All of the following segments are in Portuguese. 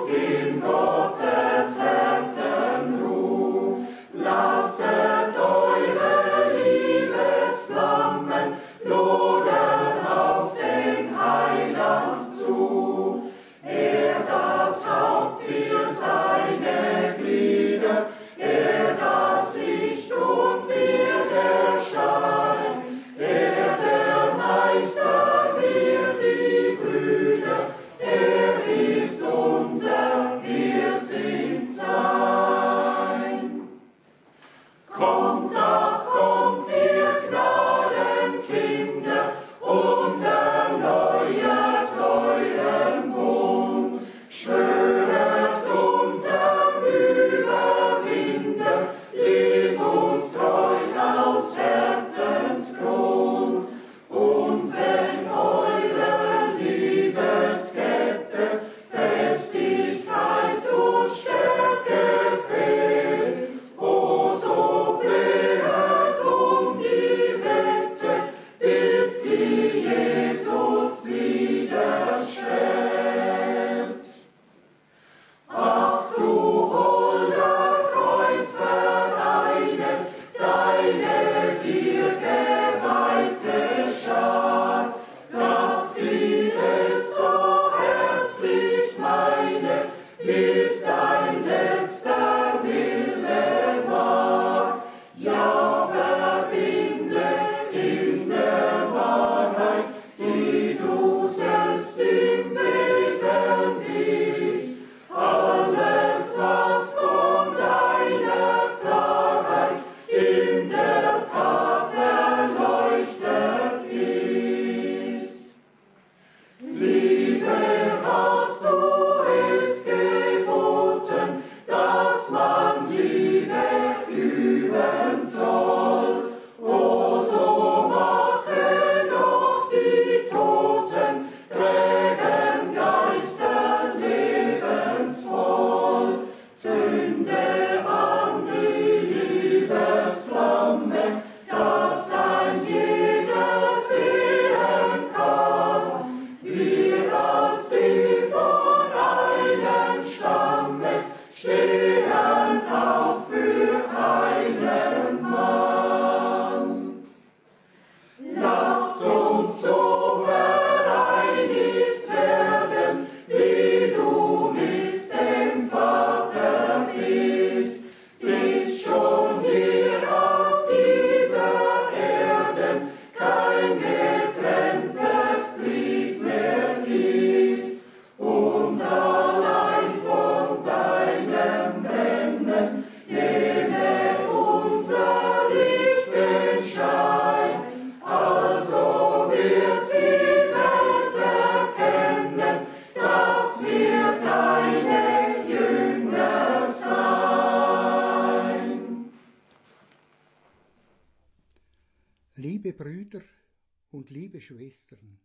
Liebe Brüder und liebe Schwestern,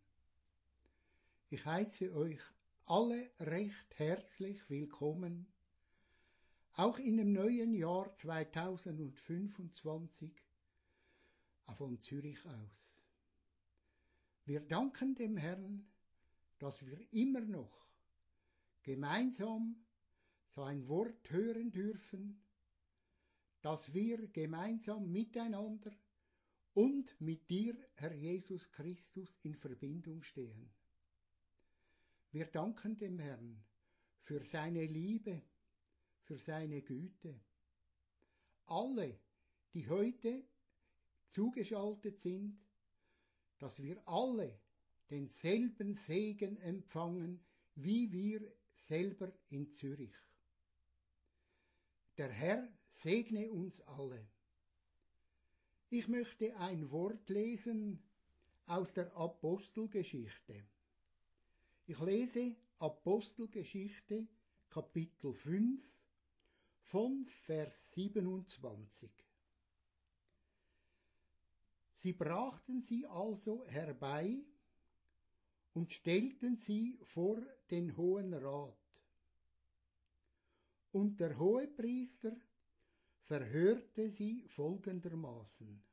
ich heiße euch alle recht herzlich willkommen, auch in dem neuen Jahr 2025 von Zürich aus. Wir danken dem Herrn, dass wir immer noch gemeinsam sein Wort hören dürfen, dass wir gemeinsam miteinander und mit dir, Herr Jesus Christus, in Verbindung stehen. Wir danken dem Herrn für seine Liebe, für seine Güte. Alle, die heute zugeschaltet sind, dass wir alle denselben Segen empfangen, wie wir selber in Zürich. Der Herr segne uns alle. Ich möchte ein Wort lesen aus der Apostelgeschichte. Ich lese Apostelgeschichte Kapitel 5 von Vers 27. Sie brachten sie also herbei und stellten sie vor den Hohen Rat. Und der Hohepriester verhörte sie folgendermaßen: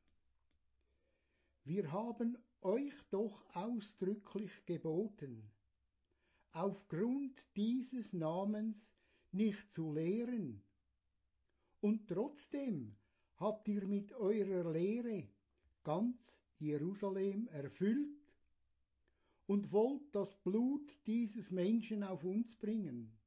Wir haben euch doch ausdrücklich geboten, aufgrund dieses Namens nicht zu lehren. Und trotzdem habt ihr mit eurer Lehre ganz Jerusalem erfüllt und wollt das Blut dieses Menschen auf uns bringen.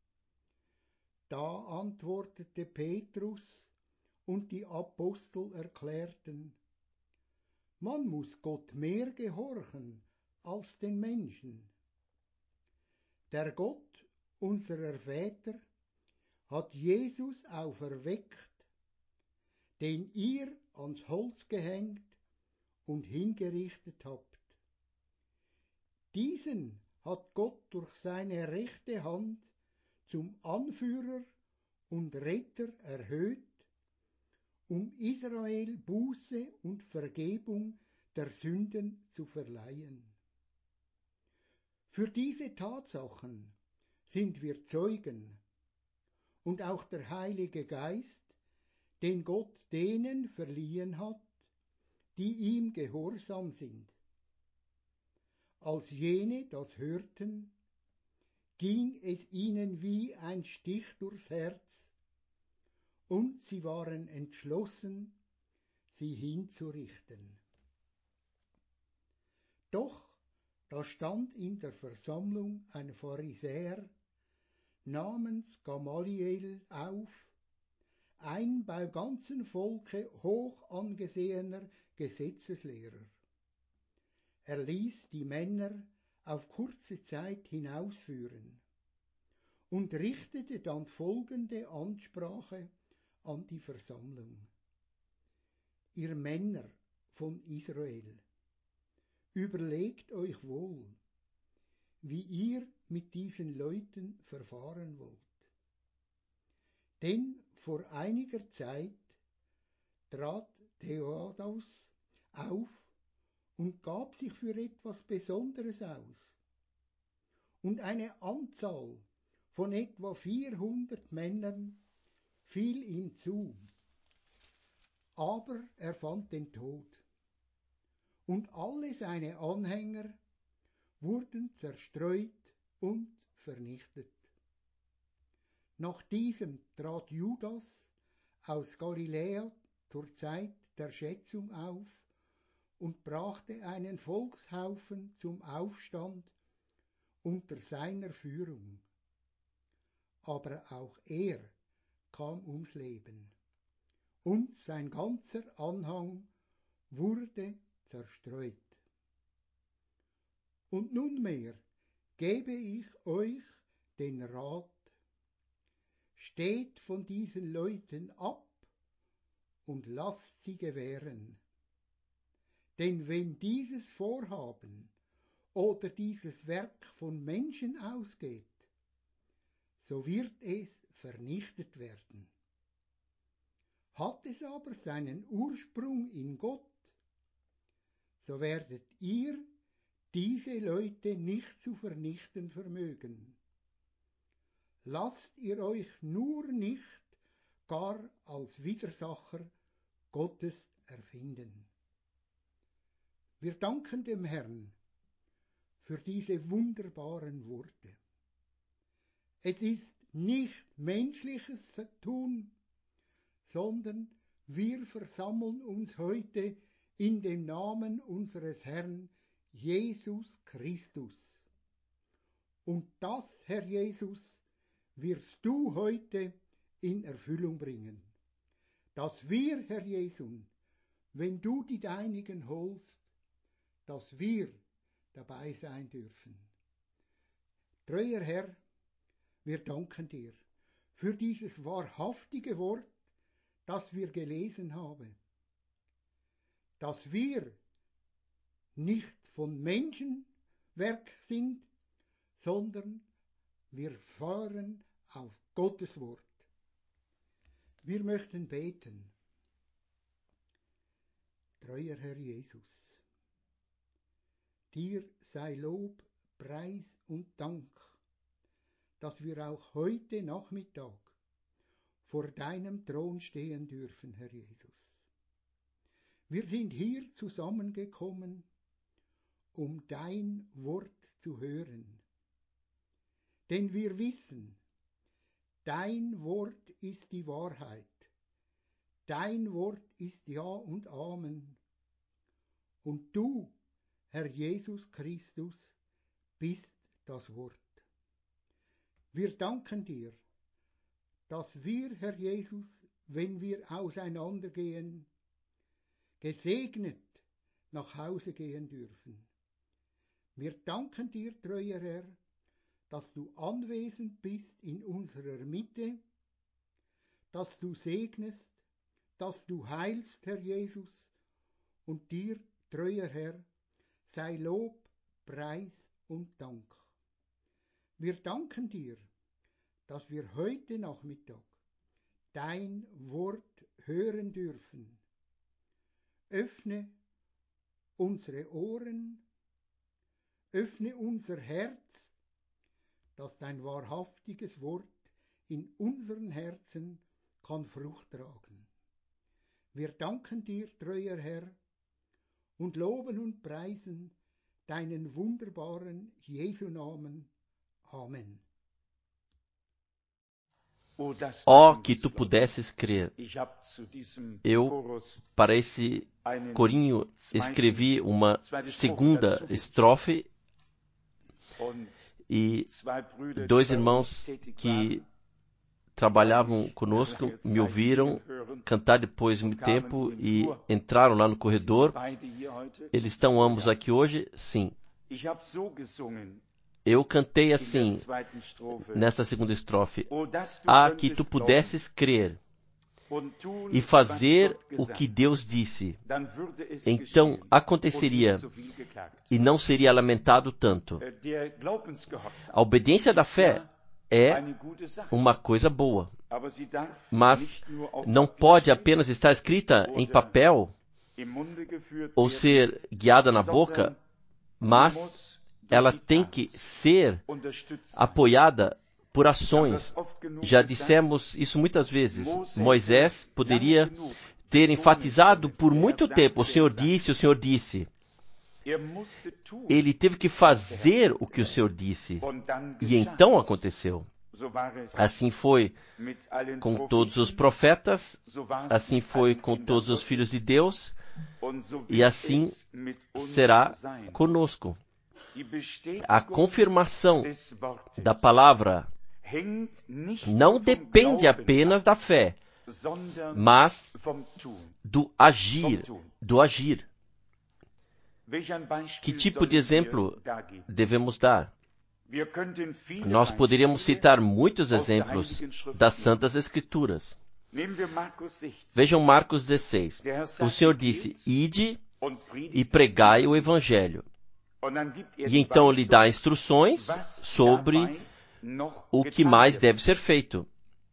Da antwortete Petrus und die Apostel erklärten: Man muss Gott mehr gehorchen als den Menschen. Der Gott unserer Väter hat Jesus auferweckt, den ihr ans Holz gehängt und hingerichtet habt. Diesen hat Gott durch seine rechte Hand zum Anführer und Retter erhöht, um Israel Buße und Vergebung der Sünden zu verleihen. Für diese Tatsachen sind wir Zeugen, und auch der Heilige Geist, den Gott denen verliehen hat, die ihm gehorsam sind. Als jene das hörten, ging es ihnen wie ein Stich durchs Herz, und sie waren entschlossen, sie hinzurichten. Doch da stand in der Versammlung ein Pharisäer namens Gamaliel auf, ein beim ganzen Volke hoch angesehener Gesetzeslehrer. Er ließ die Männer auf kurze Zeit hinausführen und richtete dann folgende Ansprache an die Versammlung: Ihr Männer von Israel, überlegt euch wohl, wie ihr mit diesen Leuten verfahren wollt. Denn vor einiger Zeit trat Theodos auf und gab sich für etwas Besonderes aus. Und eine Anzahl von etwa 400 Männern fiel ihm zu. Aber er fand den Tod. Und alle seine Anhänger wurden zerstreut und vernichtet. Nach diesem trat Judas aus Galiläa zur Zeit der Schätzung auf und brachte einen Volkshaufen zum Aufstand unter seiner Führung. Aber auch er kam ums Leben, und sein ganzer Anhang wurde zerstreut. Und nunmehr gebe ich euch den Rat: Steht von diesen Leuten ab und lasst sie gewähren. Denn wenn dieses Vorhaben oder dieses Werk von Menschen ausgeht, so wird es vernichtet werden. Hat es aber seinen Ursprung in Gott, so werdet ihr diese Leute nicht zu vernichten vermögen. Lasst ihr euch nur nicht gar als Widersacher Gottes erfinden. Wir danken dem Herrn für diese wunderbaren Worte. Es ist nicht menschliches Tun, sondern wir versammeln uns heute in dem Namen unseres Herrn Jesus Christus. Und das, Herr Jesus, wirst du heute in Erfüllung bringen. Dass wir, Herr Jesus, wenn du die Deinigen holst, dass wir dabei sein dürfen. Treuer Herr, wir danken dir für dieses wahrhaftige Wort, das wir gelesen haben, dass wir nicht von Menschenwerk sind, sondern wir fahren auf Gottes Wort. Wir möchten beten. Treuer Herr Jesus, dir sei Lob, Preis und Dank, dass wir auch heute Nachmittag vor deinem Thron stehen dürfen, Herr Jesus. Wir sind hier zusammengekommen, um dein Wort zu hören. denn wir wissen, dein Wort ist die Wahrheit, dein Wort ist Ja und Amen. Und du, Herr Jesus Christus, bist das Wort. Wir danken dir, dass wir, Herr Jesus, wenn wir auseinandergehen, gesegnet nach Hause gehen dürfen. Wir danken dir, treuer Herr, dass du anwesend bist in unserer Mitte, dass du segnest, dass du heilst, Herr Jesus, und dir, treuer Herr, sei Lob, Preis und Dank. Wir danken dir, dass wir heute Nachmittag dein Wort hören dürfen. Öffne unsere Ohren, öffne unser Herz, dass dein wahrhaftiges Wort in unseren Herzen kann Frucht tragen. Wir danken dir, treuer Herr, und loben und preisen deinen wunderbaren Jesu-Namen. Amém. Ó, que tu pudesses crer. Eu, para esse corinho, escrevi uma segunda estrofe e dois irmãos que trabalhavam conosco me ouviram cantar depois de muito tempo e entraram lá no corredor. Eles estão ambos aqui hoje? Sim. Eu cantei assim, nessa segunda estrofe. Ah, que tu pudesses crer e fazer o que Deus disse. Então aconteceria e não seria lamentado tanto. A obediência da fé é uma coisa boa, mas não pode apenas estar escrita em papel ou ser guiada na boca, mas ela tem que ser apoiada por ações. Já dissemos isso muitas vezes. Moisés poderia ter enfatizado por muito tempo: o Senhor disse, o Senhor disse. Ele teve que fazer o que o Senhor disse. E então aconteceu. Assim foi com todos os profetas, assim foi com todos os filhos de Deus, e assim será conosco. A confirmação da palavra não depende apenas da fé, mas do agir, Que tipo de exemplo devemos dar? Nós poderíamos citar muitos exemplos das Santas Escrituras. Vejam Marcos 16. O Senhor disse: ide e pregai o Evangelho. E então lhe dá instruções sobre o que mais deve ser feito.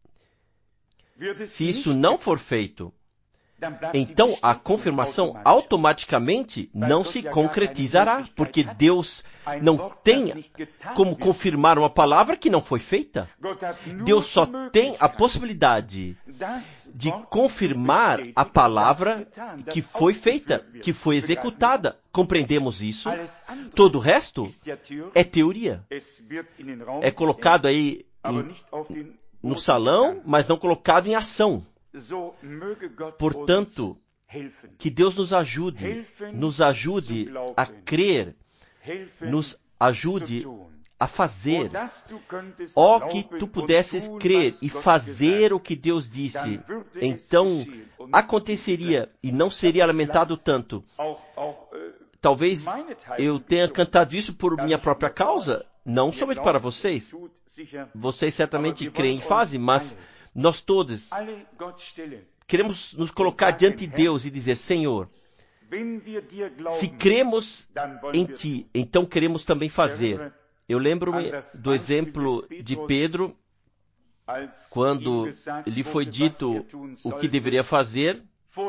Se isso não for feito, então a confirmação automaticamente não se concretizará, porque Deus não tem como confirmar uma palavra que não foi feita. Deus só tem a possibilidade de confirmar a palavra que foi feita, que foi executada. Compreendemos isso? Todo o resto é teoria. É colocado aí no salão, mas não colocado em ação. Portanto, que Deus nos ajude a crer, nos ajude a fazer. Ó, que tu pudesses crer e fazer o que Deus disse, então aconteceria e não seria lamentado tanto. Talvez eu tenha cantado isso por minha própria causa, não somente para vocês. Vocês certamente creem e fazem, mas nós todos queremos nos colocar diante de Deus e dizer: Senhor, se cremos em Ti, então queremos também fazer. Eu lembro-me do exemplo de Pedro, quando lhe foi dito o que deveria fazer.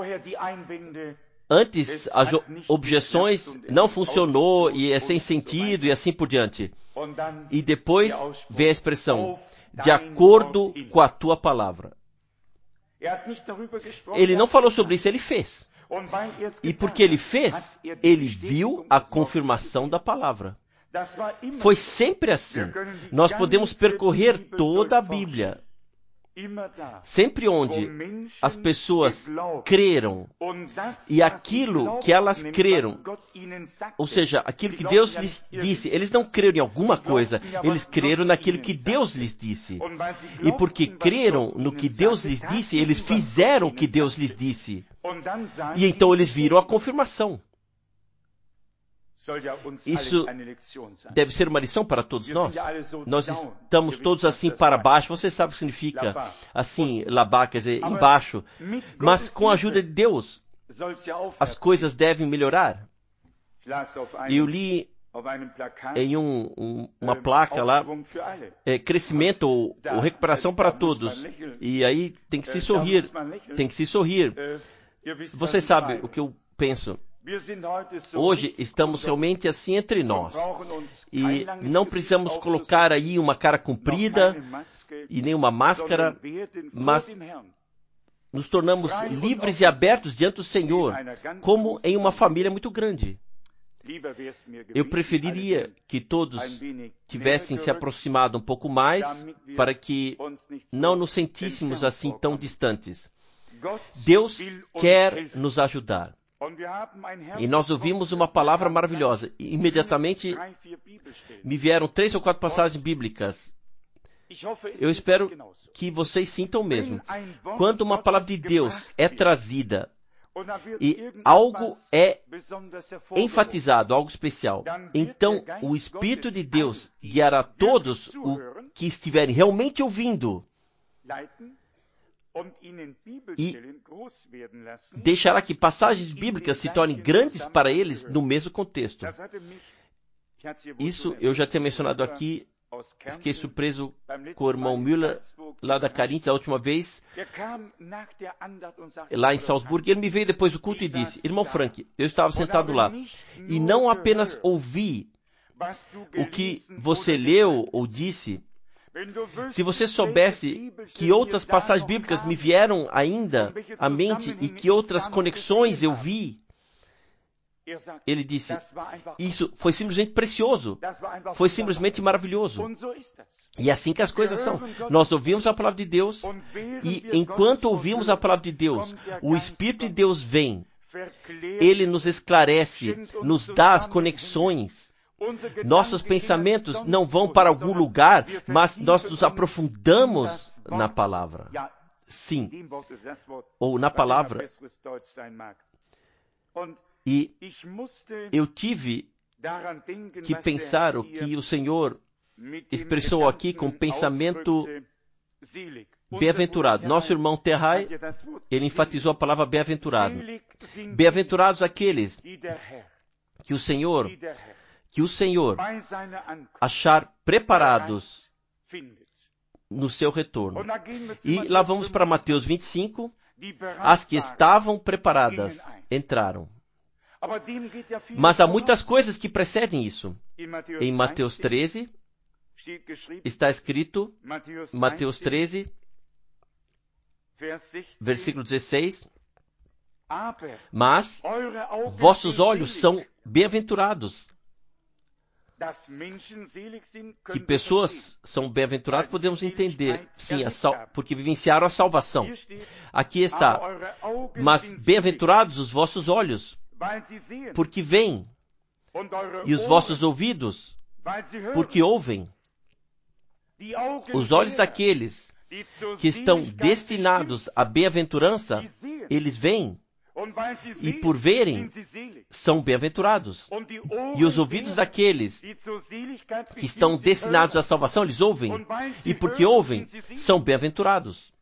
Antes, as objeções não funcionou e é sem sentido e assim por diante. E depois vem a expressão: de acordo com a tua palavra. Ele não falou sobre isso, ele fez. E porque ele fez, ele viu a confirmação da palavra. Foi sempre assim. Nós podemos percorrer toda a Bíblia. Sempre onde as pessoas creram e aquilo que elas creram, ou seja, aquilo que Deus lhes disse, eles não creram em alguma coisa, eles creram naquilo que Deus lhes disse. E porque creram no que Deus lhes disse, eles fizeram o que Deus lhes disse. E então eles viram a confirmação. Isso deve ser uma lição para todos nós. Nós estamos todos assim para baixo. Você sabe o que significa assim, labá, quer dizer, embaixo. Mas com a ajuda de Deus, as coisas devem melhorar. Eu li em uma placa lá, crescimento ou recuperação para todos. E aí tem que se sorrir. Tem que se sorrir. Você sabe o que eu penso. Hoje estamos realmente assim entre nós. E não precisamos colocar aí uma cara comprida e nem uma máscara, mas nos tornamos livres e abertos diante do Senhor, como em uma família muito grande. Eu preferiria que todos tivessem se aproximado um pouco mais para que não nos sentíssemos assim tão distantes. Deus quer nos ajudar. E nós ouvimos uma palavra maravilhosa. E imediatamente me vieram 3 ou 4 passagens bíblicas. Eu espero que vocês sintam o mesmo. Quando uma palavra de Deus é trazida e algo é enfatizado, algo especial, então o Espírito de Deus guiará todos os que estiverem realmente ouvindo e deixará que passagens bíblicas se tornem grandes para eles no mesmo contexto. Isso eu já tinha mencionado aqui. Fiquei surpreso com o irmão Müller, lá da Carinth, a última vez, lá em Salzburgo. Ele me veio depois do culto e disse: Irmão Frank, eu estava sentado lá e não apenas ouvi o que você leu ou disse. Se você soubesse que outras passagens bíblicas me vieram ainda à mente e que outras conexões eu vi, ele disse, isso foi simplesmente precioso, foi simplesmente maravilhoso. E é assim que as coisas são. Nós ouvimos a palavra de Deus e enquanto ouvimos a palavra de Deus, o Espírito de Deus vem, ele nos esclarece, nos dá as conexões. Nossos pensamentos não vão para algum lugar, mas nós nos aprofundamos na palavra. Sim. Ou na palavra. E eu tive que pensar o que o Senhor expressou aqui com pensamento bem-aventurado. Nosso irmão Terrai, ele enfatizou a palavra bem-aventurado. Bem-aventurados aqueles que o Senhor achar preparados no seu retorno. E lá vamos para Mateus 25. As que estavam preparadas entraram. Mas há muitas coisas que precedem isso. Em Mateus 13, está escrito, Mateus 13, versículo 16, mas vossos olhos são bem-aventurados. Que pessoas são bem-aventuradas, podemos entender, sim, porque vivenciaram a salvação. Aqui está, mas bem-aventurados os vossos olhos, porque veem, e os vossos ouvidos, porque ouvem. Os olhos daqueles que estão destinados à bem-aventurança, eles veem, e por verem, são bem-aventurados. E os ouvidos daqueles que estão destinados à salvação, eles ouvem, e porque ouvem, são bem-aventurados.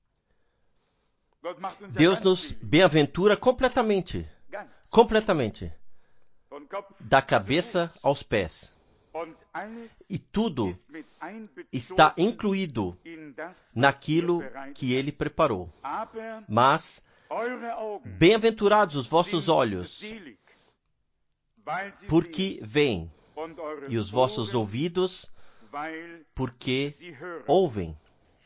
Deus nos bem-aventura completamente. Completamente. Da cabeça aos pés. E tudo está incluído naquilo que Ele preparou. Mas bem-aventurados os vossos olhos, porque veem, e os vossos ouvidos, porque ouvem.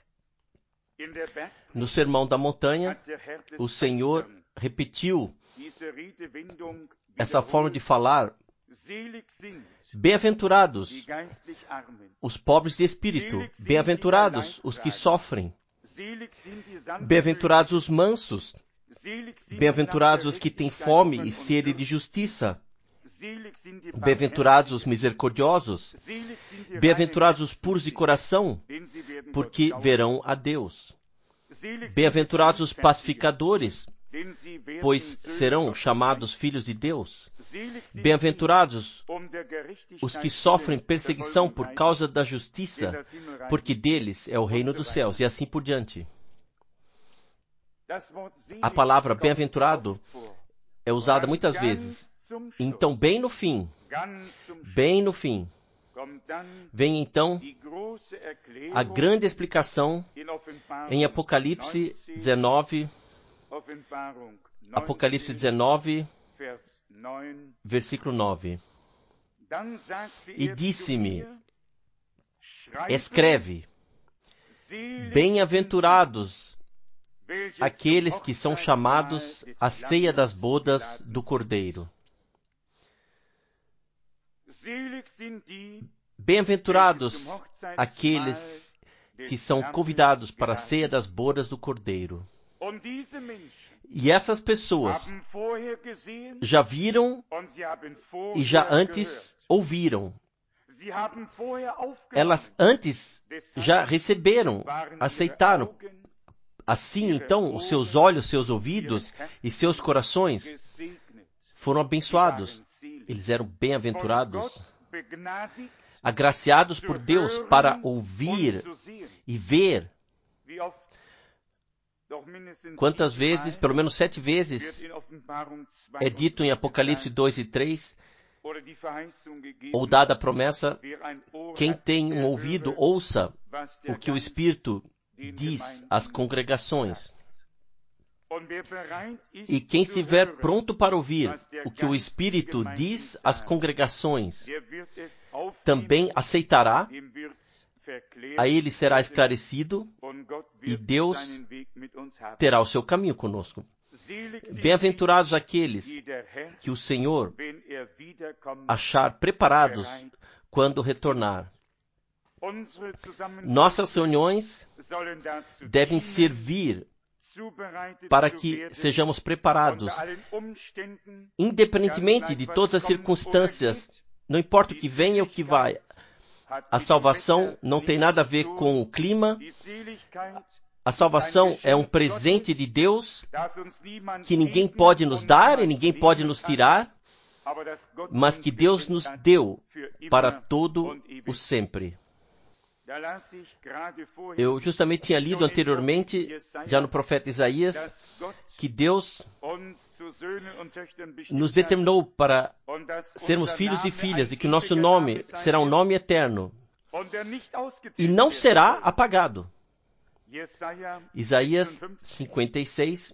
No Sermão da Montanha, o Senhor repetiu essa forma de falar. Bem-aventurados os pobres de espírito, bem-aventurados os que sofrem, bem-aventurados os mansos, bem-aventurados os que têm fome e sede de justiça, bem-aventurados os misericordiosos, bem-aventurados os puros de coração, porque verão a Deus. Bem-aventurados os pacificadores, pois serão chamados filhos de Deus. Bem-aventurados os que sofrem perseguição por causa da justiça, porque deles é o reino dos céus, e assim por diante. A palavra bem-aventurado é usada muitas vezes. Então, bem no fim, vem então a grande explicação em Apocalipse 19, versículo 9. E disse-me, escreve, bem-aventurados aqueles que são chamados à ceia das bodas do Cordeiro. Bem-aventurados aqueles que são convidados para a ceia das bodas do Cordeiro. E essas pessoas já viram e já antes ouviram. Elas antes já receberam, aceitaram. Assim, então, os seus olhos, seus ouvidos e seus corações foram abençoados. Eles eram bem-aventurados, agraciados por Deus para ouvir e ver. Quantas vezes, pelo menos 7 vezes, é dito em Apocalipse 2 e 3, ou dada a promessa, quem tem um ouvido, ouça o que o Espírito diz às congregações. E quem estiver pronto para ouvir o que o Espírito diz às congregações, também aceitará, a ele será esclarecido e Deus terá o seu caminho conosco. Bem-aventurados aqueles que o Senhor achar preparados quando retornar. Nossas reuniões devem servir para que sejamos preparados, independentemente de todas as circunstâncias, não importa o que venha ou o que vai. A salvação não tem nada a ver com o clima. A salvação é um presente de Deus que ninguém pode nos dar e ninguém pode nos tirar, mas que Deus nos deu para todo o sempre. Eu justamente tinha lido anteriormente, já no profeta Isaías, que Deus nos determinou para sermos filhos e filhas e que o nosso nome será um nome eterno e não será apagado. Isaías 56,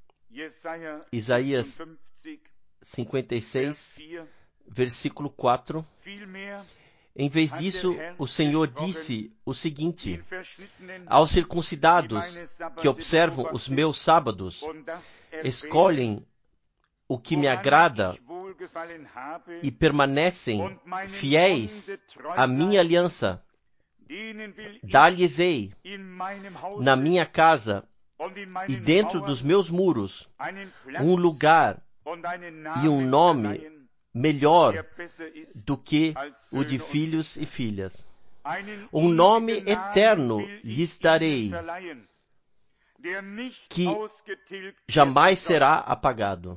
versículo 4. Em vez disso, o Senhor disse o seguinte: aos circuncidados que observam os meus sábados, escolhem o que me agrada e permanecem fiéis à minha aliança, dar-lhes-ei na minha casa e dentro dos meus muros um lugar e um nome melhor do que o de filhos e filhas. Um nome eterno lhes darei, que jamais será apagado.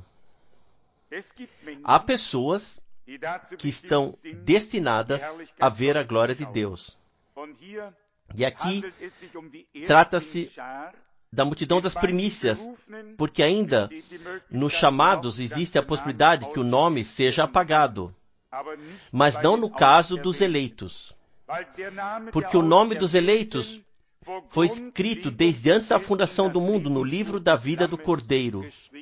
Há pessoas que estão destinadas a ver a glória de Deus. E aqui trata-se da multidão das primícias, porque ainda nos chamados existe a possibilidade que o nome seja apagado, mas não no caso dos eleitos, porque o nome dos eleitos foi escrito desde antes da fundação do mundo no livro da vida do Cordeiro.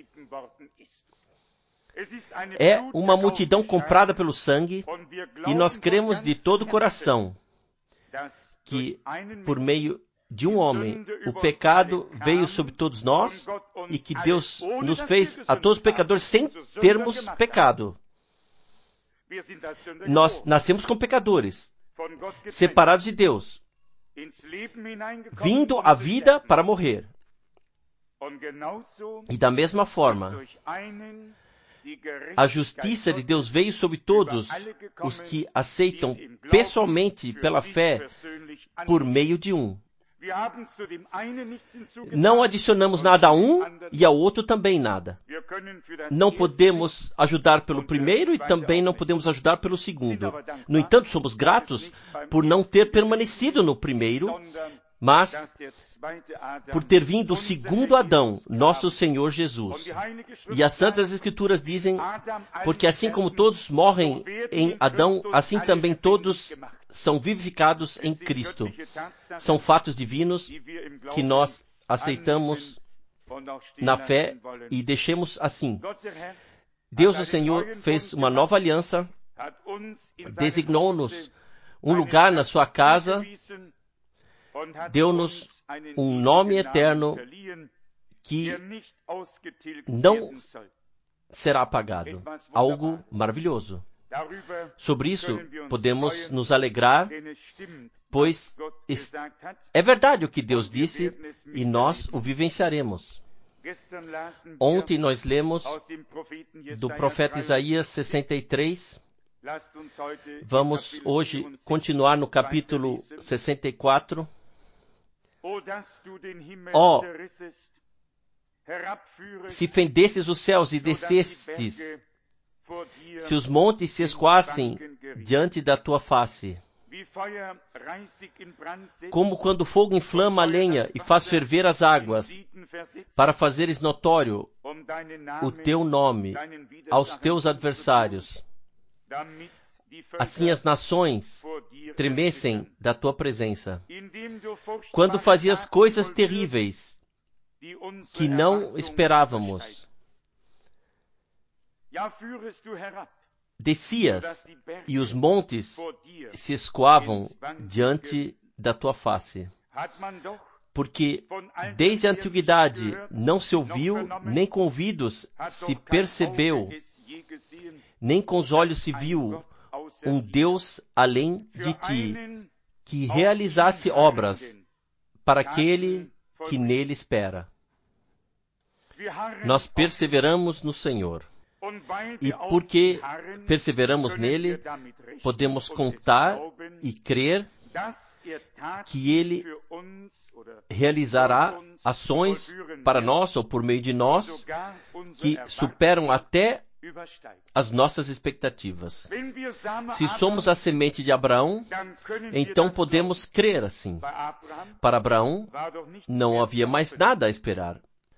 É uma multidão comprada pelo sangue, e nós cremos de todo o coração que, por meio de um homem, o pecado veio sobre todos nós e que Deus nos fez a todos pecadores sem termos pecado. Nós nascemos como pecadores, separados de Deus, vindo à vida para morrer. E da mesma forma, a justiça de Deus veio sobre todos os que aceitam pessoalmente pela fé por meio de um. Não adicionamos nada a um e ao outro também nada. Não podemos ajudar pelo primeiro e também não podemos ajudar pelo segundo. No entanto, somos gratos por não ter permanecido no primeiro, mas por ter vindo o segundo Adão, nosso Senhor Jesus. E as Santas Escrituras dizem, porque assim como todos morrem em Adão, assim também todos são vivificados em Cristo. São fatos divinos que nós aceitamos na fé e deixemos assim. Deus, o Senhor, fez uma nova aliança, designou-nos um lugar na sua casa, deu-nos um nome eterno que não será apagado. Algo maravilhoso. Sobre isso, podemos nos alegrar, pois é verdade o que Deus disse e nós o vivenciaremos. Ontem nós lemos do profeta Isaías 63. Vamos hoje continuar no capítulo 64. Ó, se fendesses os céus e descestes, se os montes se escoassem diante da tua face, como quando o fogo inflama a lenha e faz ferver as águas, para fazeres notório o teu nome aos teus adversários, assim as nações tremessem da tua presença. Quando fazias coisas terríveis que não esperávamos, descias e os montes se escoavam diante da tua face. Porque desde a antiguidade não se ouviu, nem com ouvidos se percebeu, nem com os olhos se viu um Deus além de ti, que realizasse obras para aquele que nele espera. Nós perseveramos no Senhor. E porque perseveramos nele, podemos contar e crer que ele realizará ações para nós ou por meio de nós que superam até as nossas expectativas. Se somos a semente de Abraão, então podemos crer assim. Para Abraão, não havia mais nada a esperar.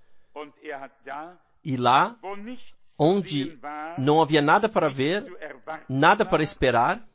E lá, onde não havia nada para ver, nada para esperar,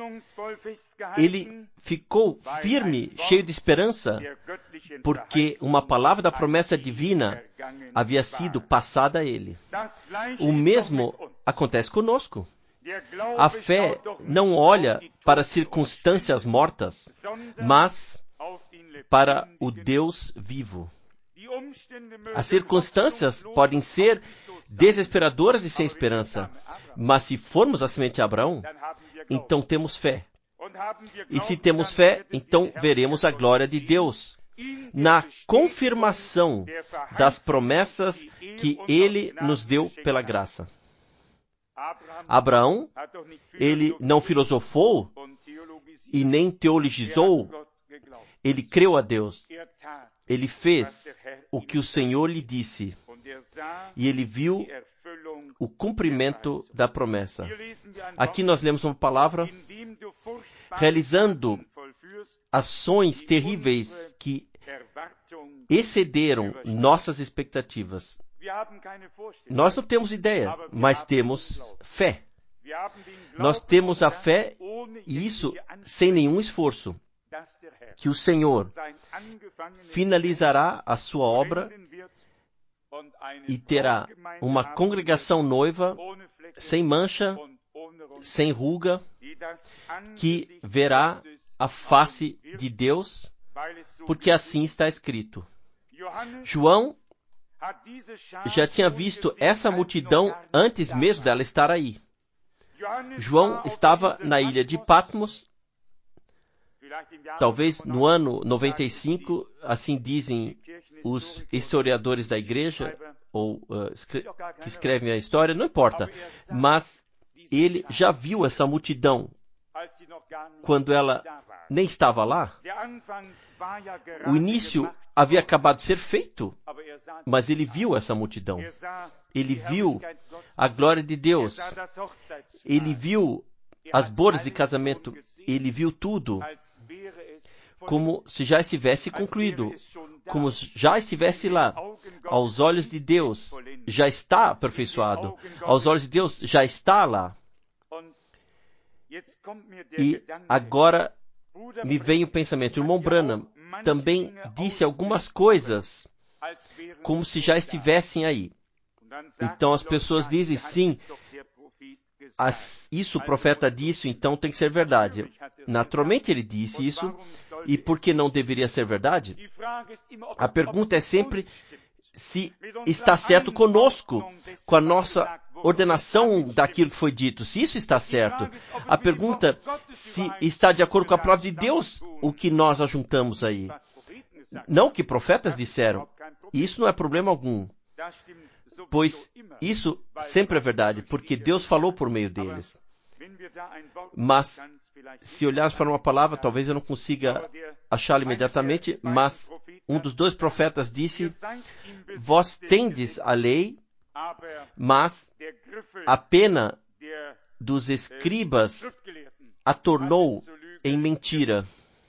ele ficou firme, cheio de esperança, porque uma palavra da promessa divina havia sido passada a ele. O mesmo acontece conosco. A fé não olha para circunstâncias mortas, mas para o Deus vivo. As circunstâncias podem ser desesperadoras e sem esperança, mas se formos a semente de Abraão, então temos fé. E se temos fé, então veremos a glória de Deus na confirmação das promessas que ele nos deu pela graça. Abraão, ele não filosofou e nem teologizou, ele creu a Deus. Ele fez o que o Senhor lhe disse e ele viu o cumprimento da promessa. Aqui nós lemos uma palavra, realizando ações terríveis que excederam nossas expectativas. Nós não temos ideia, mas temos fé. Nós temos a fé, e isso sem nenhum esforço, que o Senhor finalizará a sua obra e terá uma congregação noiva, sem mancha, sem ruga, que verá a face de Deus, porque assim está escrito. João já tinha visto essa multidão antes mesmo dela estar aí. João estava na ilha de Patmos, talvez no ano 95, assim dizem os historiadores da igreja, ou que escrevem a história, não importa, mas ele já viu essa multidão quando ela nem estava lá. O início havia acabado de ser feito, mas ele viu essa multidão. Ele viu a glória de Deus. Ele viu as bodas de casamento. Ele viu tudo como se já estivesse concluído, como já estivesse lá. Aos olhos de Deus já está aperfeiçoado. Aos olhos de Deus já está lá. E agora me vem o pensamento, o irmão Branham também disse algumas coisas como se já estivessem aí. Então as pessoas dizem, sim, isso o profeta disse, então tem que ser verdade. Naturalmente ele disse isso, e por que não deveria ser verdade? A pergunta é sempre se está certo conosco, com a nossa ordenação daquilo que foi dito, se isso está certo. A pergunta se está de acordo com a palavra de Deus o que nós ajuntamos aí. Não o que profetas disseram. Isso não é problema algum. Pois isso sempre é verdade, porque Deus falou por meio deles. Mas, se olharmos para uma palavra, talvez eu não consiga achá-la imediatamente, mas um dos dois profetas disse, vós tendes a lei, mas a pena dos escribas a tornou em mentira.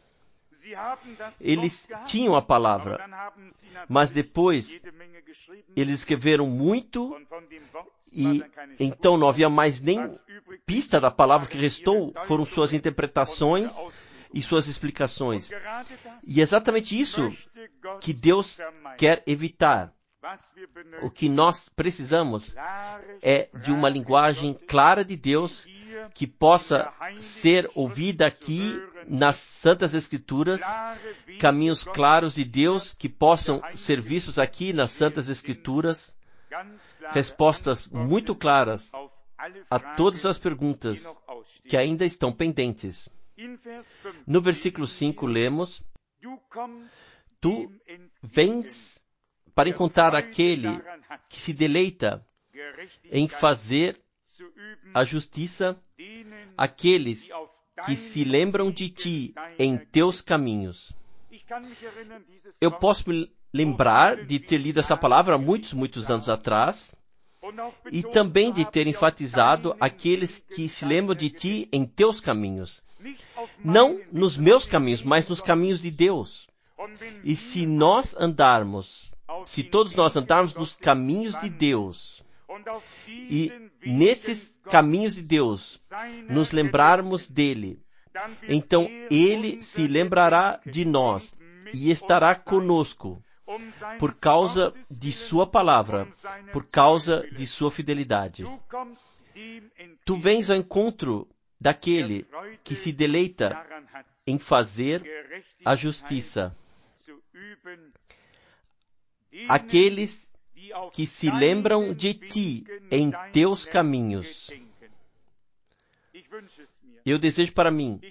Eles tinham a palavra, mas depois eles escreveram muito e então não havia mais nem pista da palavra. Que restou foram suas interpretações e suas explicações. E é exatamente isso que Deus quer evitar. O que nós precisamos é de uma linguagem clara de Deus que possa ser ouvida aqui nas Santas Escrituras, caminhos claros de Deus que possam ser vistos aqui nas Santas Escrituras, respostas muito claras a todas as perguntas que ainda estão pendentes. No versículo 5 lemos, tu vens para encontrar aquele que se deleita em fazer a justiça, aqueles que se lembram de ti em teus caminhos. Eu posso me lembrar de ter lido essa palavra há muitos anos atrás e também de ter enfatizado aqueles que se lembram de ti em teus caminhos. Não nos meus caminhos, mas nos caminhos de Deus. E se todos nós andarmos nos caminhos de Deus, e nesses caminhos de Deus nos lembrarmos dele, então ele se lembrará de nós e estará conosco por causa de sua palavra, por causa de sua fidelidade. Tu vens ao encontro daquele que se deleita em fazer a justiça, aqueles que se lembram de ti em teus caminhos. Eu desejo para mim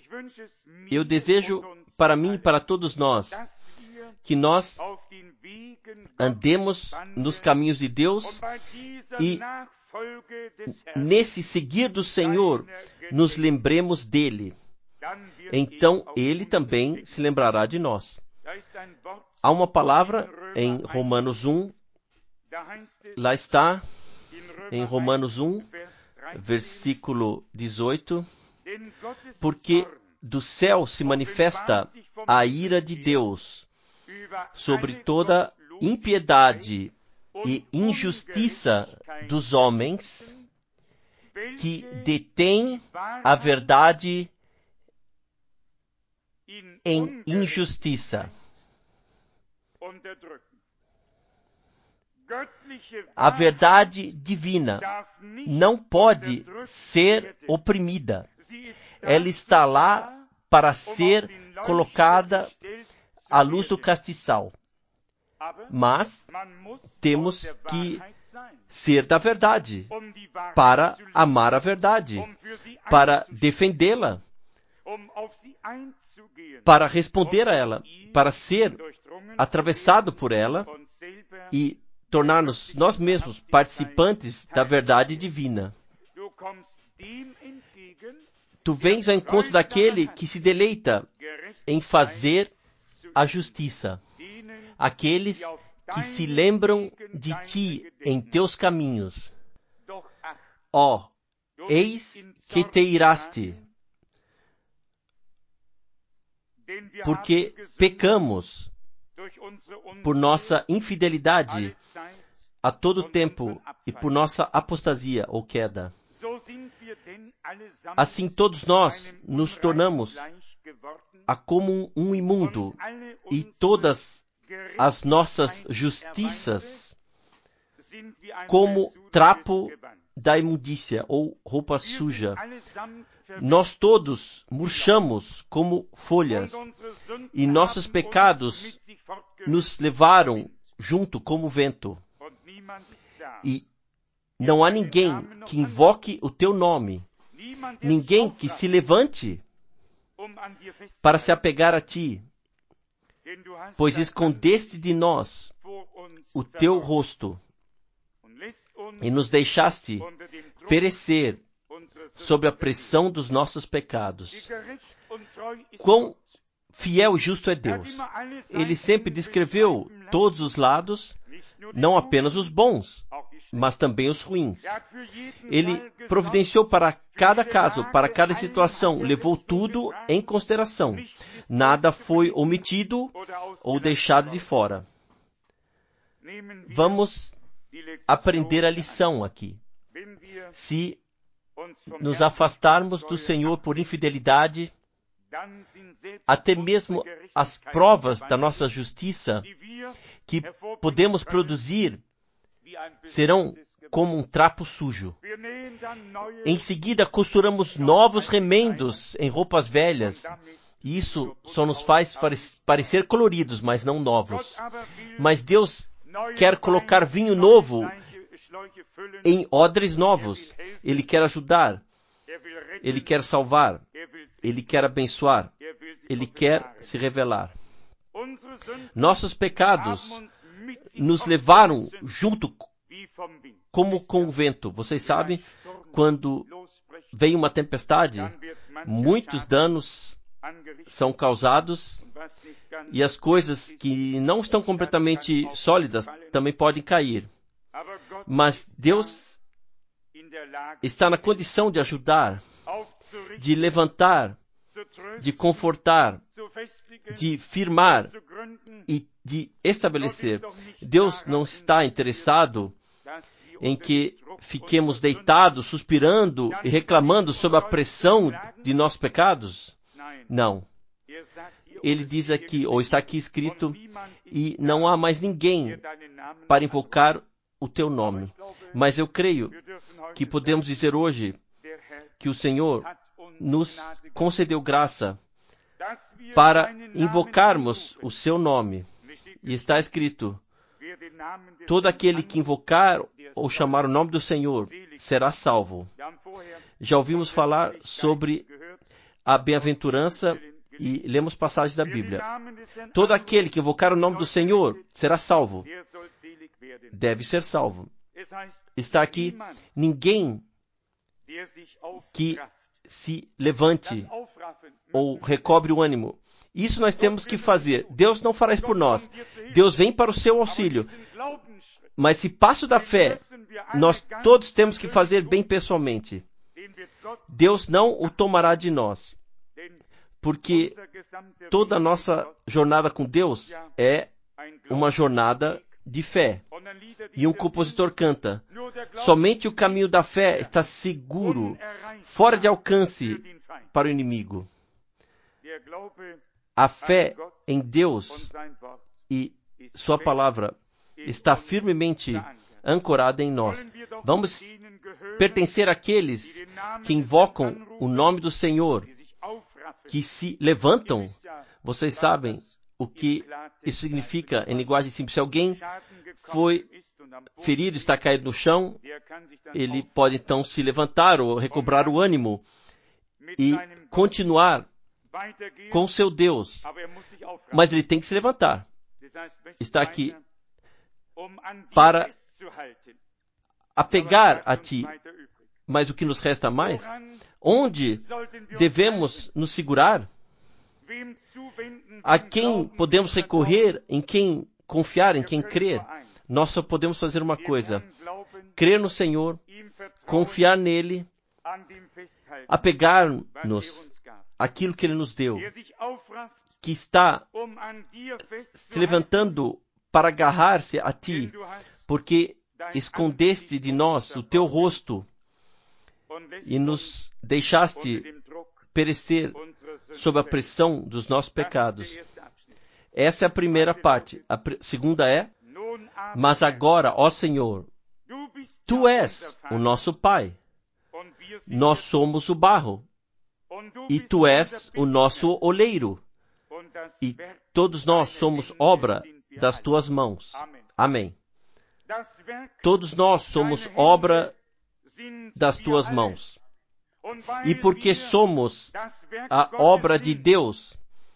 e para todos nós, que nós andemos nos caminhos de Deus e nesse seguir do Senhor nos lembremos dele. Então ele também se lembrará de nós. Há uma palavra em Romanos 1, lá está, em Romanos 1, versículo 18, porque do céu se manifesta a ira de Deus sobre toda impiedade e injustiça dos homens que detêm a verdade em injustiça. A verdade divina não pode ser oprimida. Ela está lá para ser colocada à luz do castiçal. Mas temos que ser da verdade. para amar a verdade, para defendê-la, para responder a ela, para ser atravessado por ela e tornar-nos nós mesmos participantes da verdade divina. Tu vens ao encontro daquele que se deleita em fazer a justiça, aqueles que se lembram de ti em teus caminhos. Ó, eis que te iraste, porque pecamos por nossa infidelidade a todo tempo e por nossa apostasia ou queda. Assim todos nós nos tornamos a como um imundo, e todas as nossas justiças como trapo da imundícia ou roupa suja. Nós todos murchamos como folhas, e nossos pecados nos levaram junto como vento. E não há ninguém que invoque o teu nome, ninguém que se levante para se apegar a ti, pois escondeste de nós o teu rosto e nos deixaste perecer sob a pressão dos nossos pecados. Quão fiel e justo é Deus! Ele sempre descreveu todos os lados, não apenas os bons, mas também os ruins. Ele providenciou para cada caso, para cada situação, levou tudo em consideração. Nada foi omitido ou deixado de fora. Vamos aprender a lição aqui. Se nos afastarmos do Senhor por infidelidade, até mesmo as provas da nossa justiça que podemos produzir serão como um trapo sujo. Em seguida, costuramos novos remendos em roupas velhas, e isso só nos faz parecer coloridos, mas não novos. Mas Deus quer colocar vinho novo em odres novos. Ele quer ajudar, Ele quer salvar, Ele quer abençoar, Ele quer se revelar. Nossos pecados nos levaram junto como com o vento. Vocês sabem, quando vem uma tempestade, muitos danos são causados e as coisas que não estão completamente sólidas também podem cair. Mas Deus está na condição de ajudar, de levantar, de confortar, de firmar e de estabelecer. Deus não está interessado em que fiquemos deitados, suspirando e reclamando sob a pressão de nossos pecados. Não. Ele diz aqui, ou está aqui escrito, e não há mais ninguém para invocar o teu nome. Mas eu creio que podemos dizer hoje que o Senhor nos concedeu graça para invocarmos o seu nome. E está escrito, todo aquele que invocar ou chamar o nome do Senhor será salvo. Já ouvimos falar sobre a bem-aventurança e lemos passagens da Bíblia. Todo aquele que invocar o nome do Senhor será salvo. Deve ser salvo. Está aqui, ninguém que se levante ou recobre o ânimo. Isso nós temos que fazer. Deus não fará isso por nós. Deus vem para o seu auxílio. Mas se passo da fé, nós todos temos que fazer bem pessoalmente. Deus não o tomará de nós. Porque toda a nossa jornada com Deus é uma jornada de fé. E um compositor canta, somente o caminho da fé está seguro, fora de alcance para o inimigo. A fé em Deus e sua palavra está firmemente ancorada em nós. Vamos pertencer àqueles que invocam o nome do Senhor, que se levantam. Vocês sabem o que isso significa em linguagem simples. Se alguém foi ferido, está caído no chão, ele pode então se levantar ou recobrar o ânimo e continuar com seu Deus. Mas ele tem que se levantar. Está aqui para apegar a ti. Mas o que nos resta mais? Onde devemos nos segurar? A quem podemos recorrer? Em quem confiar? Em quem crer? Nós só podemos fazer uma coisa: crer no Senhor, confiar nele, apegar-nos àquilo que ele nos deu, que está se levantando para agarrar-se a ti, porque escondeste de nós o teu rosto e nos deixaste perecer sob a pressão dos nossos pecados. Essa é a primeira parte. A segunda é: mas agora, ó Senhor, tu és o nosso Pai. Nós somos o barro e tu és o nosso oleiro. E todos nós somos obra das tuas mãos. Amém. Todos nós somos obra das tuas mãos. E porque somos a obra de Deus,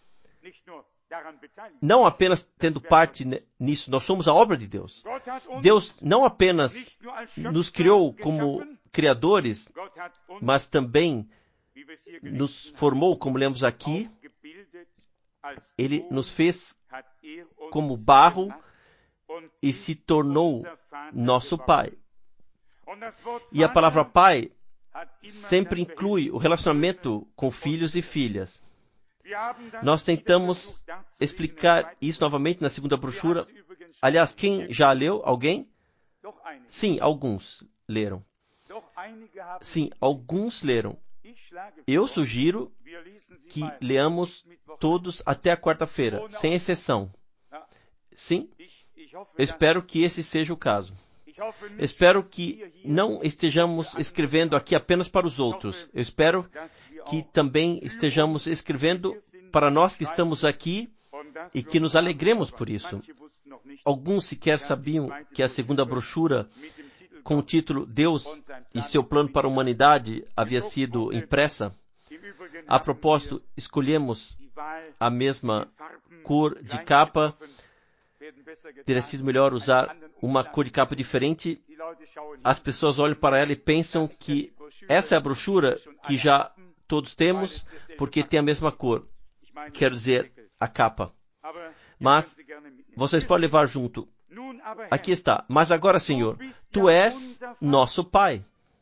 não apenas tendo parte nisso, nós somos a obra de Deus. Deus não apenas nos criou como criadores, mas também nos formou, como lemos aqui. Ele nos fez como barro e se tornou nosso Pai. E a palavra Pai sempre inclui o relacionamento com filhos e filhas. Nós tentamos explicar isso novamente na segunda brochura. Aliás, quem já leu? Alguém? Sim, alguns leram. Sim, alguns leram. Eu sugiro que leamos todos até a quarta-feira, sem exceção. Sim, espero que esse seja o caso. Espero que não estejamos escrevendo aqui apenas para os outros. Eu espero que também estejamos escrevendo para nós que estamos aqui e que nos alegremos por isso. Alguns sequer sabiam que a segunda brochura, com o título Deus e seu plano para a humanidade, havia sido impressa. A propósito, escolhemos a mesma cor de capa. Teria sido melhor usar uma cor de capa diferente. As pessoas olham para ela e pensam que essa é a brochura que já todos temos, porque tem a mesma cor. Quero dizer, a capa. Mas vocês podem levar junto. Aqui está. Mas agora, Senhor, tu és nosso Pai.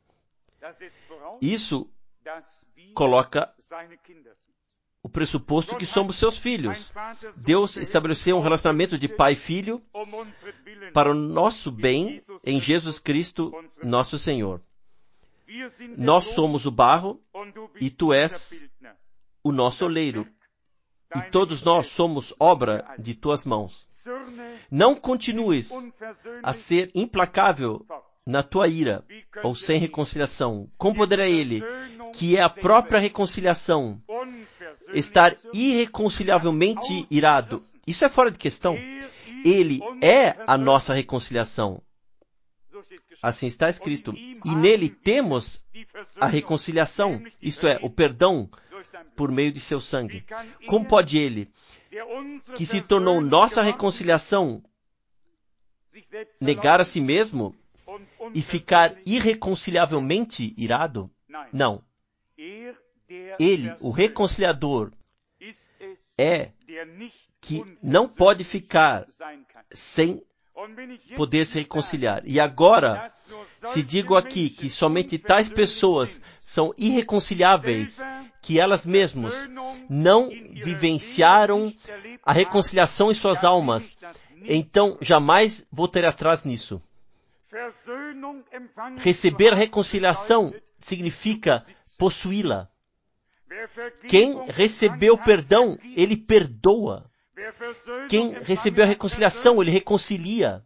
Isso coloca o pressuposto que somos seus filhos. Deus estabeleceu um relacionamento de pai e filho para o nosso bem em Jesus Cristo, nosso Senhor. Nós somos o barro e tu és o nosso oleiro. E todos nós somos obra de tuas mãos. Não continues a ser implacável na tua ira ou sem reconciliação. Como poderá ele, que é a própria reconciliação, estar irreconciliavelmente irado? Isso é fora de questão. Ele é a nossa reconciliação. Assim está escrito. E nele temos a reconciliação, isto é, o perdão por meio de seu sangue. Como pode ele, que se tornou nossa reconciliação, negar a si mesmo e ficar irreconciliavelmente irado? Não. Ele, o reconciliador, é que não pode ficar sem poder se reconciliar. E agora, se digo aqui que somente tais pessoas são irreconciliáveis, que elas mesmas não vivenciaram a reconciliação em suas almas, então jamais voltarei atrás nisso. Receber a reconciliação significa possuí-la. Quem recebeu perdão, ele perdoa. Quem recebeu a reconciliação, ele reconcilia.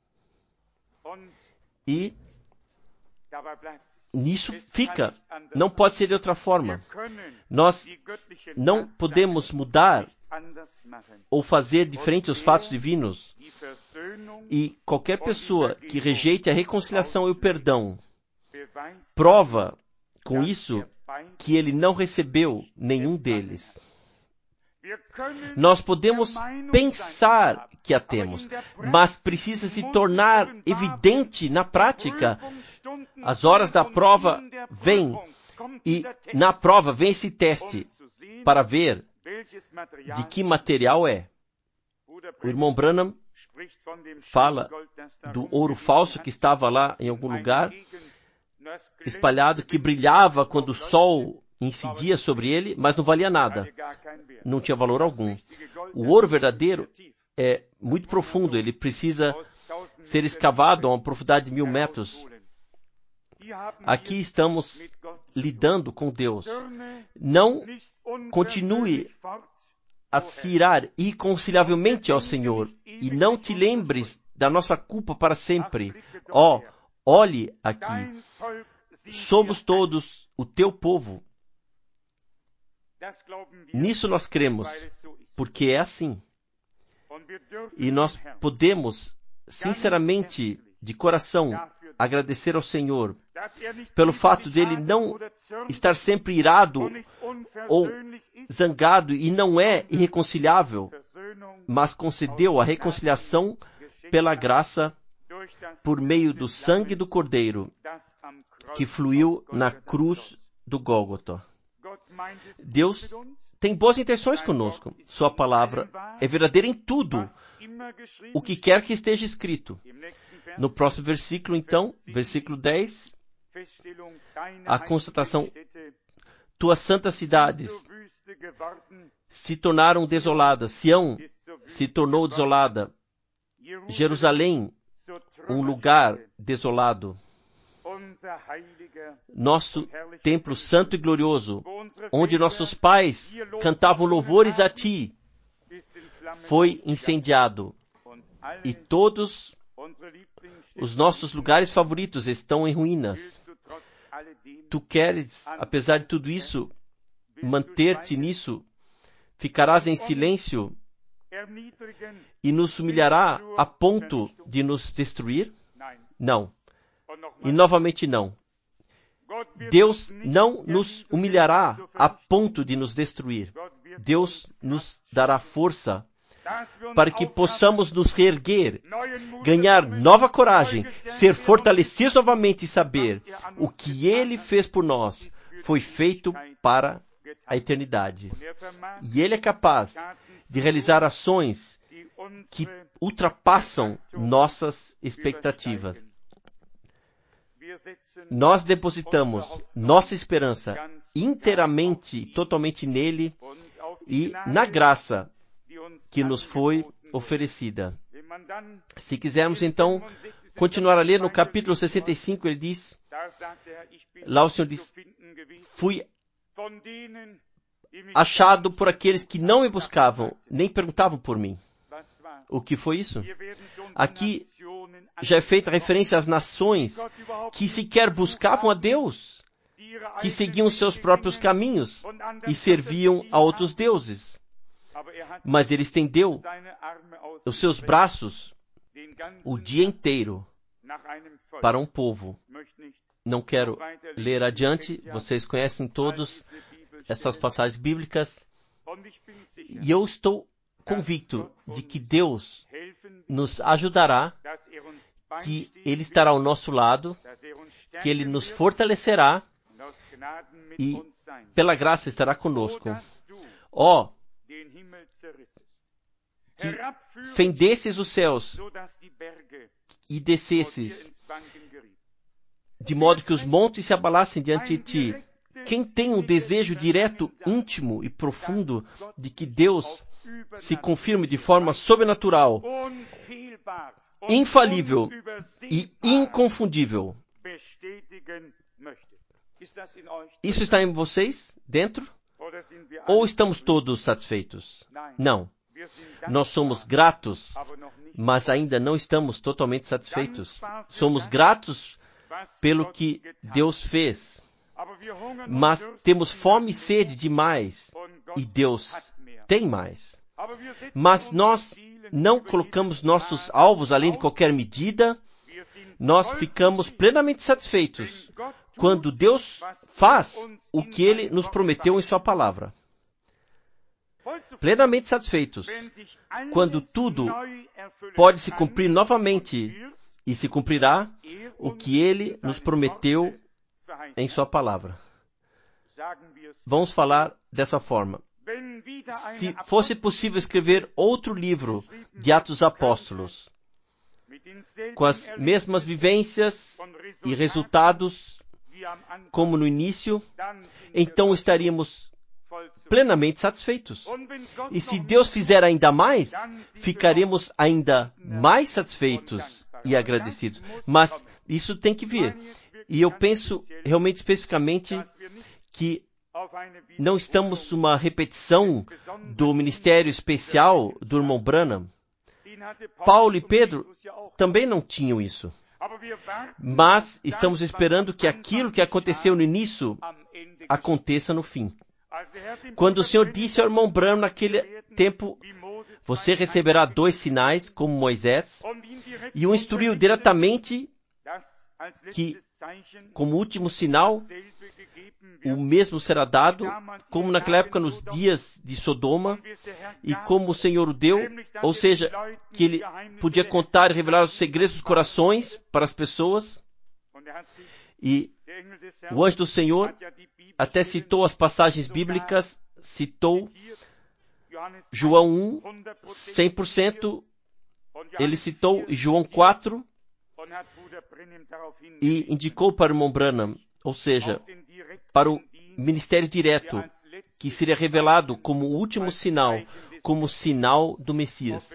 E nisso fica. Não pode ser de outra forma. Nós não podemos mudar ou fazer diferente os fatos divinos. E qualquer pessoa que rejeite a reconciliação e o perdão, prova com isso que ele não recebeu nenhum deles. Nós podemos pensar que a temos, mas precisa se tornar evidente na prática. As horas da prova vêm, e na prova vem esse teste para ver de que material é. O irmão Branham fala do ouro falso que estava lá em algum lugar, espalhado, que brilhava quando o sol incidia sobre ele, mas não valia nada. Não tinha valor algum. O ouro verdadeiro é muito profundo, ele precisa ser escavado a uma profundidade de 1000 metros. Aqui estamos lidando com Deus. Não continue a se irar irreconciliavelmente ao Senhor e não te lembres da nossa culpa para sempre. Olhe aqui. Somos todos o teu povo. Nisso nós cremos, porque é assim. E nós podemos, sinceramente, de coração, agradecer ao Senhor pelo fato dele não estar sempre irado ou zangado e não é irreconciliável, mas concedeu a reconciliação pela graça por meio do sangue do Cordeiro que fluiu na cruz do Gólgota. Deus tem boas intenções conosco. Sua palavra é verdadeira em tudo, o que quer que esteja escrito. No próximo versículo, então, versículo 10, a constatação: tuas santas cidades se tornaram desoladas, Sião se tornou desolada, Jerusalém, um lugar desolado. Nosso templo santo e glorioso, onde nossos pais cantavam louvores a ti, foi incendiado. E todos os nossos lugares favoritos estão em ruínas. Tu queres, apesar de tudo isso, manter-te nisso? Ficarás em silêncio e nos humilhará a ponto de nos destruir? Não. E novamente não. Deus não nos humilhará a ponto de nos destruir. Deus nos dará força para que possamos nos reerguer, ganhar nova coragem, ser fortalecidos novamente e saber o que Ele fez por nós foi feito para a eternidade. E Ele é capaz de realizar ações que ultrapassam nossas expectativas. Nós depositamos nossa esperança inteiramente e totalmente nele e na graça que nos foi oferecida. Se quisermos, então, continuar a ler no capítulo 65, ele diz, lá o Senhor diz, fui achado por aqueles que não me buscavam, nem perguntavam por mim. O que foi isso? Aqui já é feita referência às nações que sequer buscavam a Deus, que seguiam seus próprios caminhos e serviam a outros deuses. Mas ele estendeu os seus braços o dia inteiro para um povo. Não quero ler adiante, vocês conhecem todos essas passagens bíblicas. E eu estou convicto de que Deus nos ajudará, que Ele estará ao nosso lado, que Ele nos fortalecerá e, pela graça, estará conosco. Que fendesses os céus e descesses, de modo que os montes se abalassem diante de ti. Quem tem um desejo direto, íntimo e profundo de que Deus se confirme de forma sobrenatural, infalível e inconfundível. Isso está em vocês, dentro? Ou estamos todos satisfeitos? Não. Nós somos gratos, mas ainda não estamos totalmente satisfeitos. Somos gratos pelo que Deus fez, mas temos fome e sede de mais, e Deus tem mais. Mas nós não colocamos nossos alvos além de qualquer medida, nós ficamos plenamente satisfeitos quando Deus faz o que Ele nos prometeu em Sua palavra. Plenamente satisfeitos quando tudo pode se cumprir novamente e se cumprirá o que Ele nos prometeu em Sua palavra. Vamos falar dessa forma. Se fosse possível escrever outro livro de Atos Apóstolos, com as mesmas vivências e resultados como no início, então estaríamos plenamente satisfeitos. E se Deus fizer ainda mais, ficaremos ainda mais satisfeitos e agradecidos. Mas isso tem que vir. E eu penso realmente especificamente que não estamos numa repetição do ministério especial do irmão Branham. Paulo e Pedro também não tinham isso. Mas estamos esperando que aquilo que aconteceu no início aconteça no fim. Quando o Senhor disse ao irmão Branham naquele tempo, você receberá 2 sinais como Moisés, e o instruiu diretamente que, como último sinal, o mesmo será dado, como naquela época nos dias de Sodoma, e como o Senhor o deu, ou seja, que ele podia contar e revelar os segredos dos corações para as pessoas. E o anjo do Senhor até citou as passagens bíblicas, citou João 1, 100%, ele citou João 4, e indicou para o irmão Branham, ou seja, para o ministério direto, que seria revelado como o último sinal, como sinal do Messias.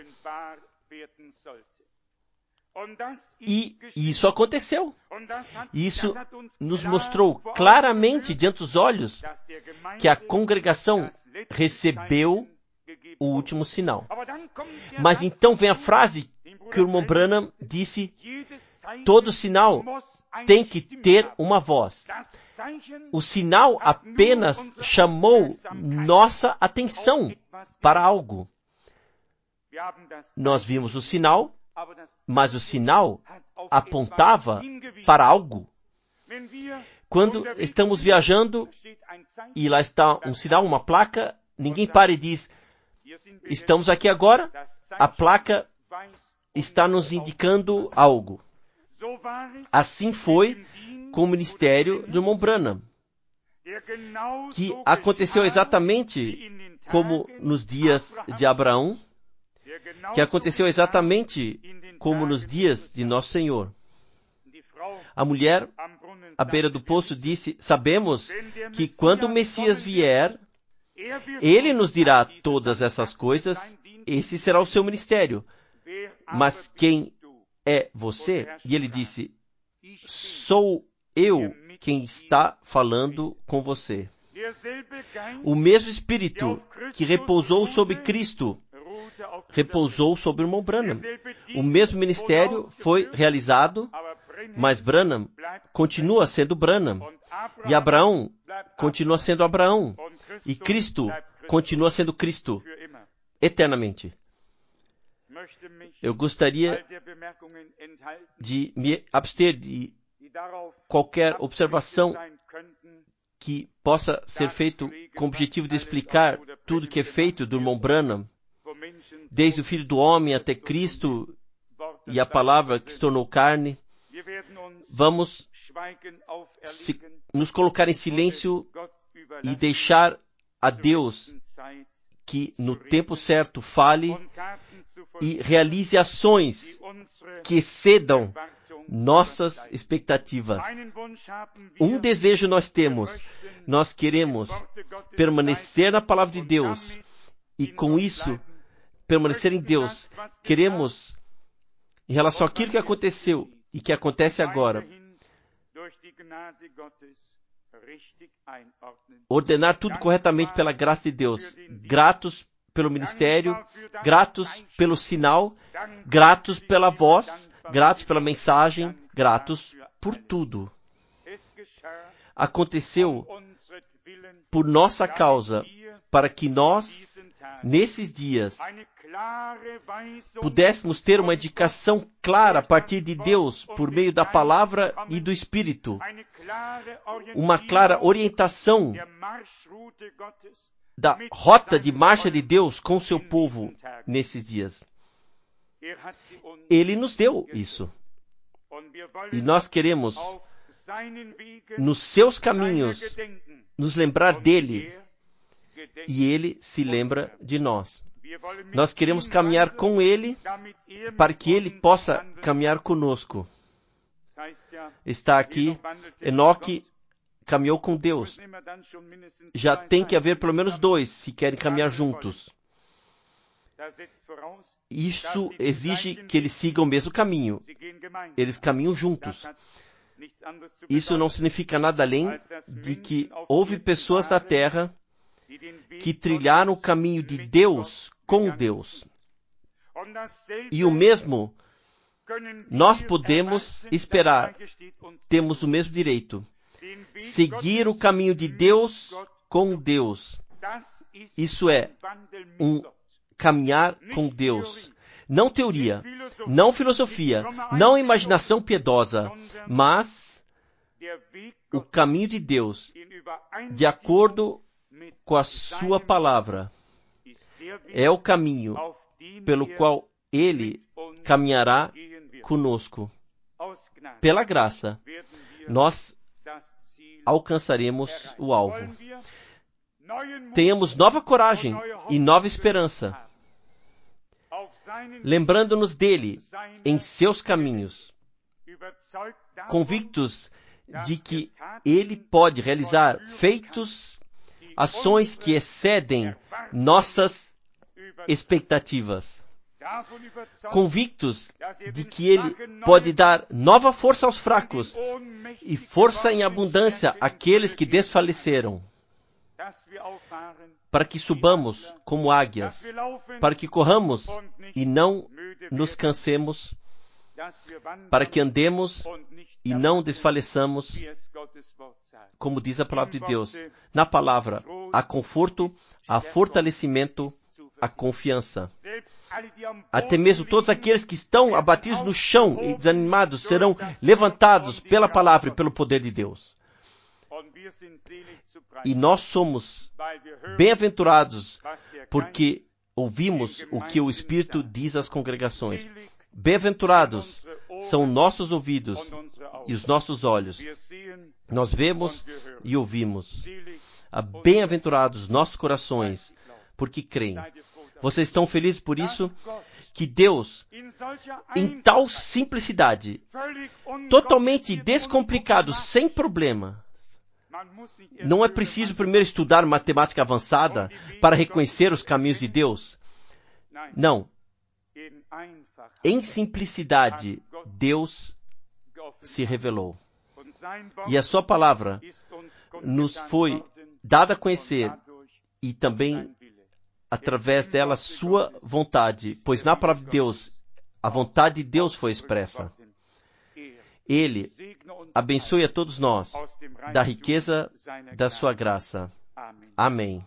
E isso aconteceu. Isso nos mostrou claramente diante dos olhos que a congregação recebeu o último sinal. Mas então vem a frase que o irmão Branham disse: todo sinal tem que ter uma voz. O sinal apenas chamou nossa atenção para algo. Nós vimos o sinal, mas o sinal apontava para algo. Quando estamos viajando e lá está um sinal, uma placa, ninguém para e diz: estamos aqui agora, a placa está nos indicando algo. Assim foi com o ministério do irmão Branham, que aconteceu exatamente como nos dias de Abraão, que aconteceu exatamente como nos dias de Nosso Senhor. A mulher à beira do poço disse: sabemos que quando o Messias vier, ele nos dirá todas essas coisas, esse será o seu ministério. Mas quem é você? E ele disse: sou eu quem está falando com você. O mesmo Espírito que repousou sobre Cristo repousou sobre o irmão Branham. O mesmo ministério foi realizado, mas Branham continua sendo Branham. E Abraão continua sendo Abraão. E Cristo continua sendo Cristo eternamente. Eu gostaria de me abster de qualquer observação que possa ser feito com o objetivo de explicar tudo que é feito do irmão Branham, desde o Filho do Homem até Cristo e a palavra que se tornou carne. Vamos nos colocar em silêncio e deixar a Deus que no tempo certo fale e realize ações que excedam nossas expectativas. Um desejo nós temos. Nós queremos permanecer na palavra de Deus e com isso permanecer em Deus. Queremos, em relação àquilo que aconteceu e que acontece agora, ordenar tudo corretamente pela graça de Deus. Gratos pelo ministério, gratos pelo sinal, gratos pela voz, gratos pela mensagem, gratos por tudo. Aconteceu por nossa causa, para que nós, nesses dias, pudéssemos ter uma indicação clara a partir de Deus, por meio da palavra e do Espírito, uma clara orientação da rota de marcha de Deus com seu povo nesses dias. Ele nos deu isso. E nós queremos, nos seus caminhos, nos lembrar dele. E ele se lembra de nós. Nós queremos caminhar com ele para que ele possa caminhar conosco. Está aqui, Enoque caminhou com Deus. Já tem que haver pelo menos 2 se querem caminhar juntos. Isso exige que eles sigam o mesmo caminho. Eles caminham juntos. Isso não significa nada além de que houve pessoas na terra que trilharam o caminho de Deus com Deus. E o mesmo nós podemos esperar. Temos o mesmo direito. Seguir o caminho de Deus com Deus. Isso é um caminhar com Deus. Não teoria, não filosofia, não imaginação piedosa, mas o caminho de Deus, de acordo com a sua palavra, é o caminho pelo qual ele caminhará conosco. Pela graça, nós alcançaremos o alvo. Tenhamos nova coragem e nova esperança, lembrando-nos dele em seus caminhos, convictos de que ele pode realizar feitos, ações que excedem nossas expectativas, convictos de que ele pode dar nova força aos fracos e força em abundância àqueles que desfaleceram, para que subamos como águias, para que corramos e não nos cansemos, para que andemos e não desfaleçamos, como diz a palavra de Deus. Na palavra há conforto, há fortalecimento, há confiança. Até mesmo todos aqueles que estão abatidos no chão e desanimados serão levantados pela palavra e pelo poder de Deus. E nós somos bem-aventurados porque ouvimos o que o Espírito diz às congregações. Bem-aventurados são nossos ouvidos e os nossos olhos. Nós vemos e ouvimos. Bem-aventurados nossos corações, porque creem. Vocês estão felizes por isso? Que Deus, em tal simplicidade, totalmente descomplicado, sem problema. Não é preciso primeiro estudar matemática avançada para reconhecer os caminhos de Deus. Não. Em simplicidade, Deus se revelou. E a sua palavra nos foi dada a conhecer e também através dela sua vontade, pois na palavra de Deus, a vontade de Deus foi expressa. Ele abençoe a todos nós da riqueza da sua graça. Amém.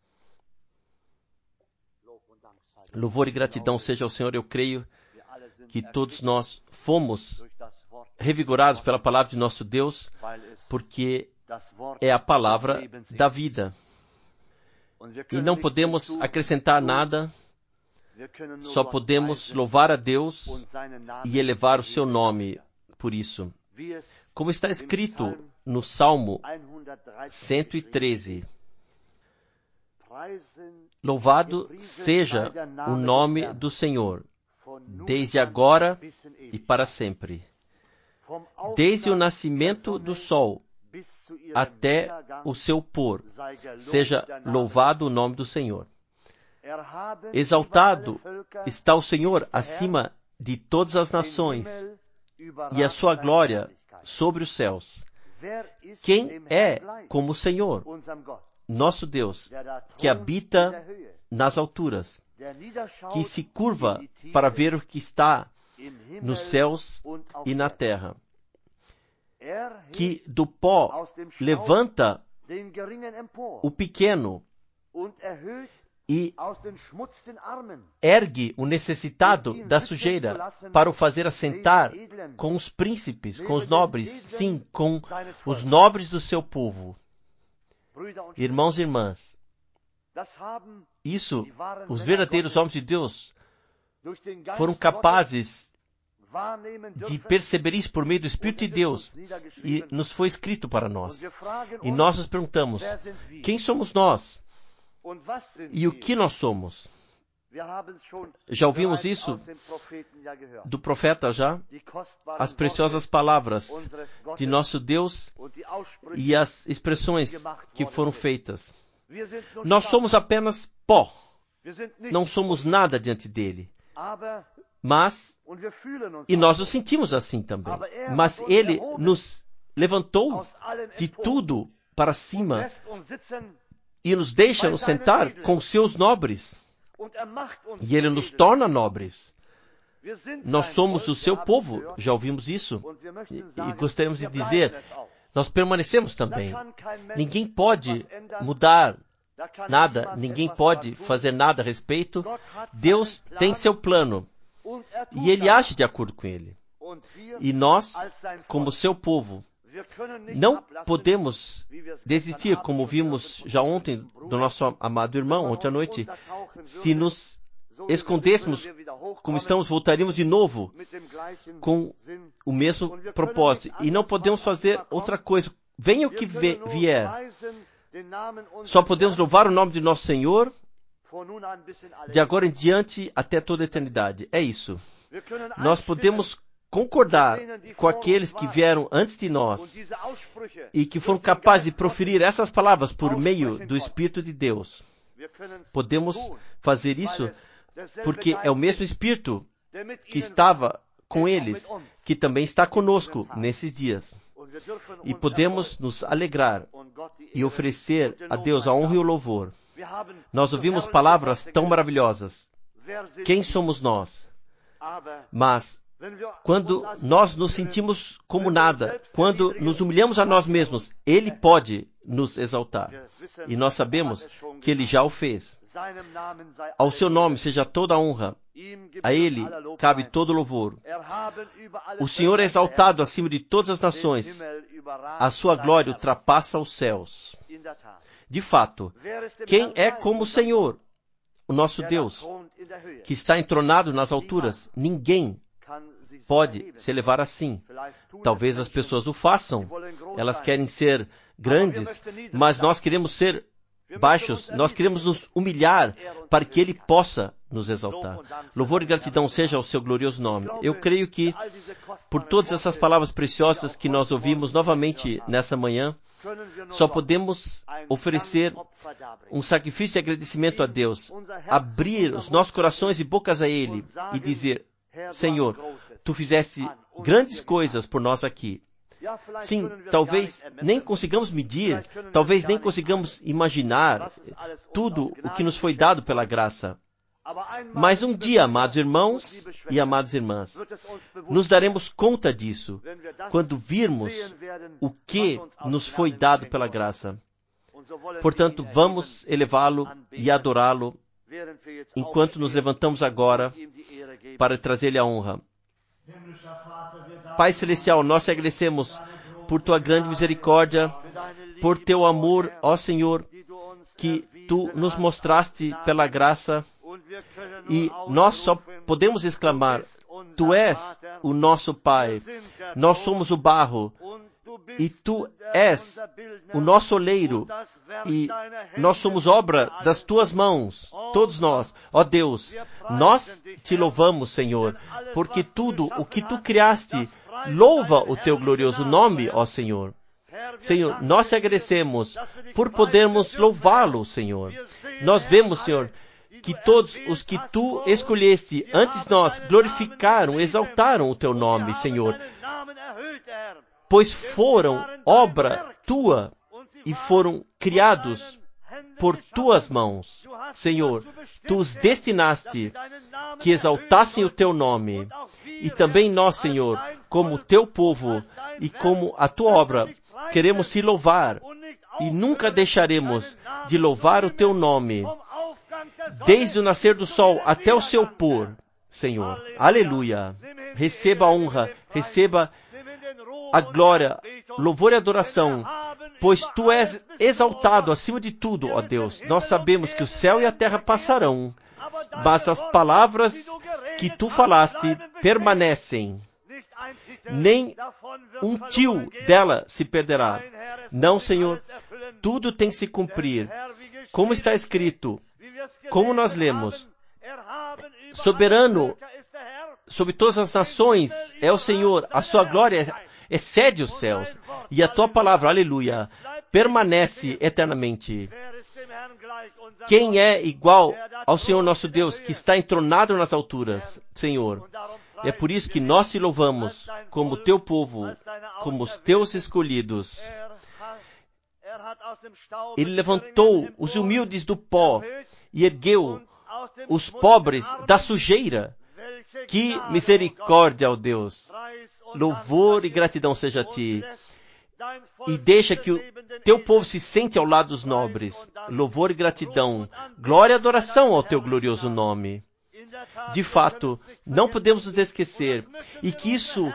Louvor e gratidão seja ao Senhor. Eu creio que todos nós fomos revigorados pela palavra de nosso Deus, porque é a palavra da vida. E não podemos acrescentar nada, só podemos louvar a Deus e elevar o seu nome por isso. Como está escrito no Salmo 113, louvado seja o nome do Senhor, desde agora e para sempre. Desde o nascimento do sol até o seu pôr, seja louvado o nome do Senhor. Exaltado está o Senhor acima de todas as nações, e a sua glória sobre os céus. Quem é como o Senhor, nosso Deus, que habita nas alturas, que se curva para ver o que está nos céus e na terra, que do pó levanta o pequeno e ergue o necessitado da sujeira para o fazer assentar com os príncipes, com os nobres, sim, com os nobres do seu povo. Irmãos e irmãs, isso, os verdadeiros homens de Deus foram capazes de perceber isso por meio do Espírito de Deus, e nos foi escrito para nós. E nós nos perguntamos, quem somos nós? E o que nós somos? Já ouvimos isso do profeta já? As preciosas palavras de nosso Deus e as expressões que foram feitas. Nós somos apenas pó. Não somos nada diante dele. Mas, e nós nos sentimos assim também. Mas ele nos levantou de tudo para cima e nos deixa nos sentar com os seus nobres. E ele nos torna nobres. Nós somos o seu povo, já ouvimos isso. E gostaríamos de dizer, nós permanecemos também. Ninguém pode mudar nada, ninguém pode fazer nada a respeito. Deus tem seu plano. E ele age de acordo com ele. E nós, como seu povo, não podemos desistir, como vimos já ontem do nosso amado irmão, ontem à noite. Se nos escondêssemos como estamos, voltaríamos de novo com o mesmo propósito. E não podemos fazer outra coisa. Venha o que vier. Só podemos louvar o nome de nosso Senhor de agora em diante até toda a eternidade. É isso. Nós podemos concordar com aqueles que vieram antes de nós e que foram capazes de proferir essas palavras por meio do Espírito de Deus. Podemos fazer isso porque é o mesmo Espírito que estava com eles, que também está conosco nesses dias. E podemos nos alegrar e oferecer a Deus a honra e o louvor. Nós ouvimos palavras tão maravilhosas. Quem somos nós? Mas quando nós nos sentimos como nada, quando nos humilhamos a nós mesmos, Ele pode nos exaltar. E nós sabemos que Ele já o fez. Ao seu nome seja toda a honra. A Ele cabe todo o louvor. O Senhor é exaltado acima de todas as nações. A sua glória ultrapassa os céus. De fato, quem é como o Senhor, o nosso Deus, que está entronado nas alturas? Ninguém pode se elevar assim. Talvez as pessoas o façam. Elas querem ser grandes, mas nós queremos ser baixos. Nós queremos nos humilhar para que Ele possa nos exaltar. Louvor e gratidão seja ao seu glorioso nome. Eu creio que, por todas essas palavras preciosas que nós ouvimos novamente nessa manhã, só podemos oferecer um sacrifício de agradecimento a Deus, abrir os nossos corações e bocas a Ele e dizer, Senhor, Tu fizeste grandes coisas por nós aqui. Sim, talvez nem consigamos medir, talvez nem consigamos imaginar tudo o que nos foi dado pela graça. Mas um dia, amados irmãos e amadas irmãs, nos daremos conta disso, quando virmos o que nos foi dado pela graça. Portanto, vamos elevá-lo e adorá-lo, enquanto nos levantamos agora para trazer-lhe a honra. Pai Celestial, nós te agradecemos por Tua grande misericórdia, por Teu amor, ó Senhor, que Tu nos mostraste pela graça. E nós só podemos exclamar, Tu és o nosso Pai, nós somos o barro, e Tu és o nosso oleiro, e nós somos obra das Tuas mãos, todos nós. Ó Deus, nós Te louvamos, Senhor, porque tudo o que Tu criaste louva o Teu glorioso nome, ó Senhor. Senhor, nós Te agradecemos por podermos louvá-lo, Senhor. Nós vemos, Senhor, que todos os que Tu escolheste antes de nós glorificaram, exaltaram o Teu nome, Senhor, pois foram obra Tua e foram criados por Tuas mãos. Senhor, Tu os destinaste que exaltassem o Teu nome. E também nós, Senhor, como Teu povo e como a Tua obra, queremos Te louvar e nunca deixaremos de louvar o Teu nome, desde o nascer do sol até o seu pôr, Senhor. Aleluia. Receba a honra, receba a glória, louvor e adoração, pois Tu és exaltado acima de tudo, ó Deus. Nós sabemos que o céu e a terra passarão, mas as palavras que Tu falaste permanecem. Nem um tio dela se perderá. Não, Senhor, tudo tem que se cumprir. Como está escrito, como nós lemos, soberano sobre todas as nações é o Senhor, a sua glória excede os céus, e a tua palavra, aleluia, permanece eternamente. Quem é igual ao Senhor nosso Deus, que está entronado nas alturas, Senhor? É por isso que nós te louvamos como teu povo, como os teus escolhidos. Ele levantou os humildes do pó e ergueu os pobres da sujeira. Que misericórdia, ó Deus! Louvor e gratidão seja a Ti. E deixa que o Teu povo se sente ao lado dos nobres. Louvor e gratidão. Glória e adoração ao Teu glorioso nome. De fato, não podemos nos esquecer, e que isso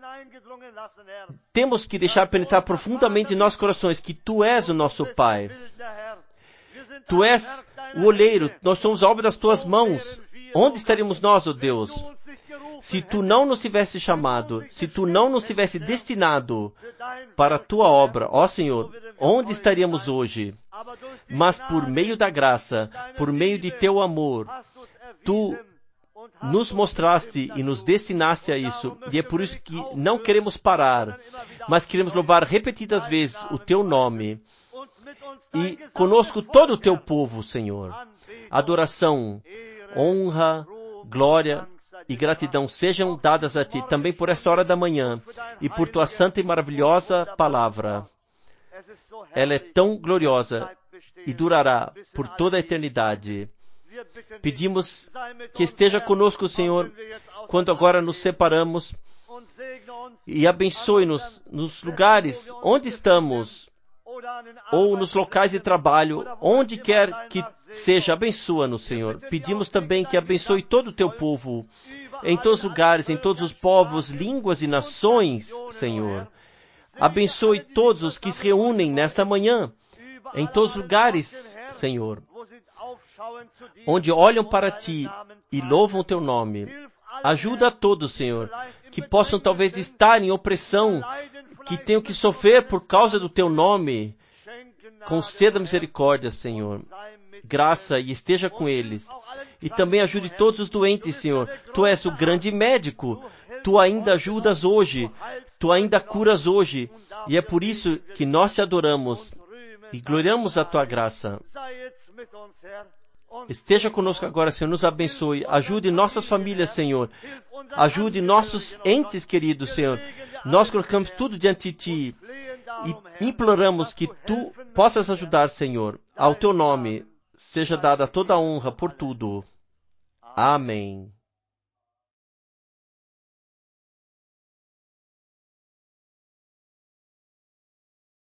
temos que deixar penetrar profundamente em nossos corações, que Tu és o nosso Pai. Tu és o oleiro, nós somos a obra das Tuas mãos. Onde estaríamos nós, ó Deus? Se Tu não nos tivesse chamado, se Tu não nos tivesse destinado para a Tua obra, ó Senhor, onde estaríamos hoje? Mas por meio da graça, por meio de Teu amor, Tu nos mostraste e nos destinaste a isso. E é por isso que não queremos parar, mas queremos louvar repetidas vezes o Teu nome. E conosco todo o Teu povo, Senhor. Adoração, honra, glória e gratidão sejam dadas a Ti também por essa hora da manhã e por Tua santa e maravilhosa palavra. Ela é tão gloriosa e durará por toda a eternidade. Pedimos que esteja conosco, Senhor, quando agora nos separamos, e abençoe-nos nos lugares onde estamos, ou nos locais de trabalho, onde quer que seja, abençoa-nos, Senhor. Pedimos também que abençoe todo o Teu povo, em todos os lugares, em todos os povos, línguas e nações, Senhor. Abençoe todos os que se reúnem nesta manhã, em todos os lugares, Senhor, onde olham para Ti e louvam o Teu nome. Ajuda a todos, Senhor, que possam talvez estar em opressão, que tenham que sofrer por causa do Teu nome. Conceda misericórdia, Senhor, graça, e esteja com eles. E também ajude todos os doentes, Senhor. Tu és o grande médico. Tu ainda ajudas hoje. Tu ainda curas hoje. E é por isso que nós Te adoramos e gloriamos a Tua graça. Esteja conosco agora, Senhor, nos abençoe. Ajude nossas famílias, Senhor. Ajude nossos entes queridos, Senhor. Nós colocamos tudo diante de Ti e imploramos que Tu possas ajudar, Senhor. Ao Teu nome seja dada toda a honra por tudo. Amém.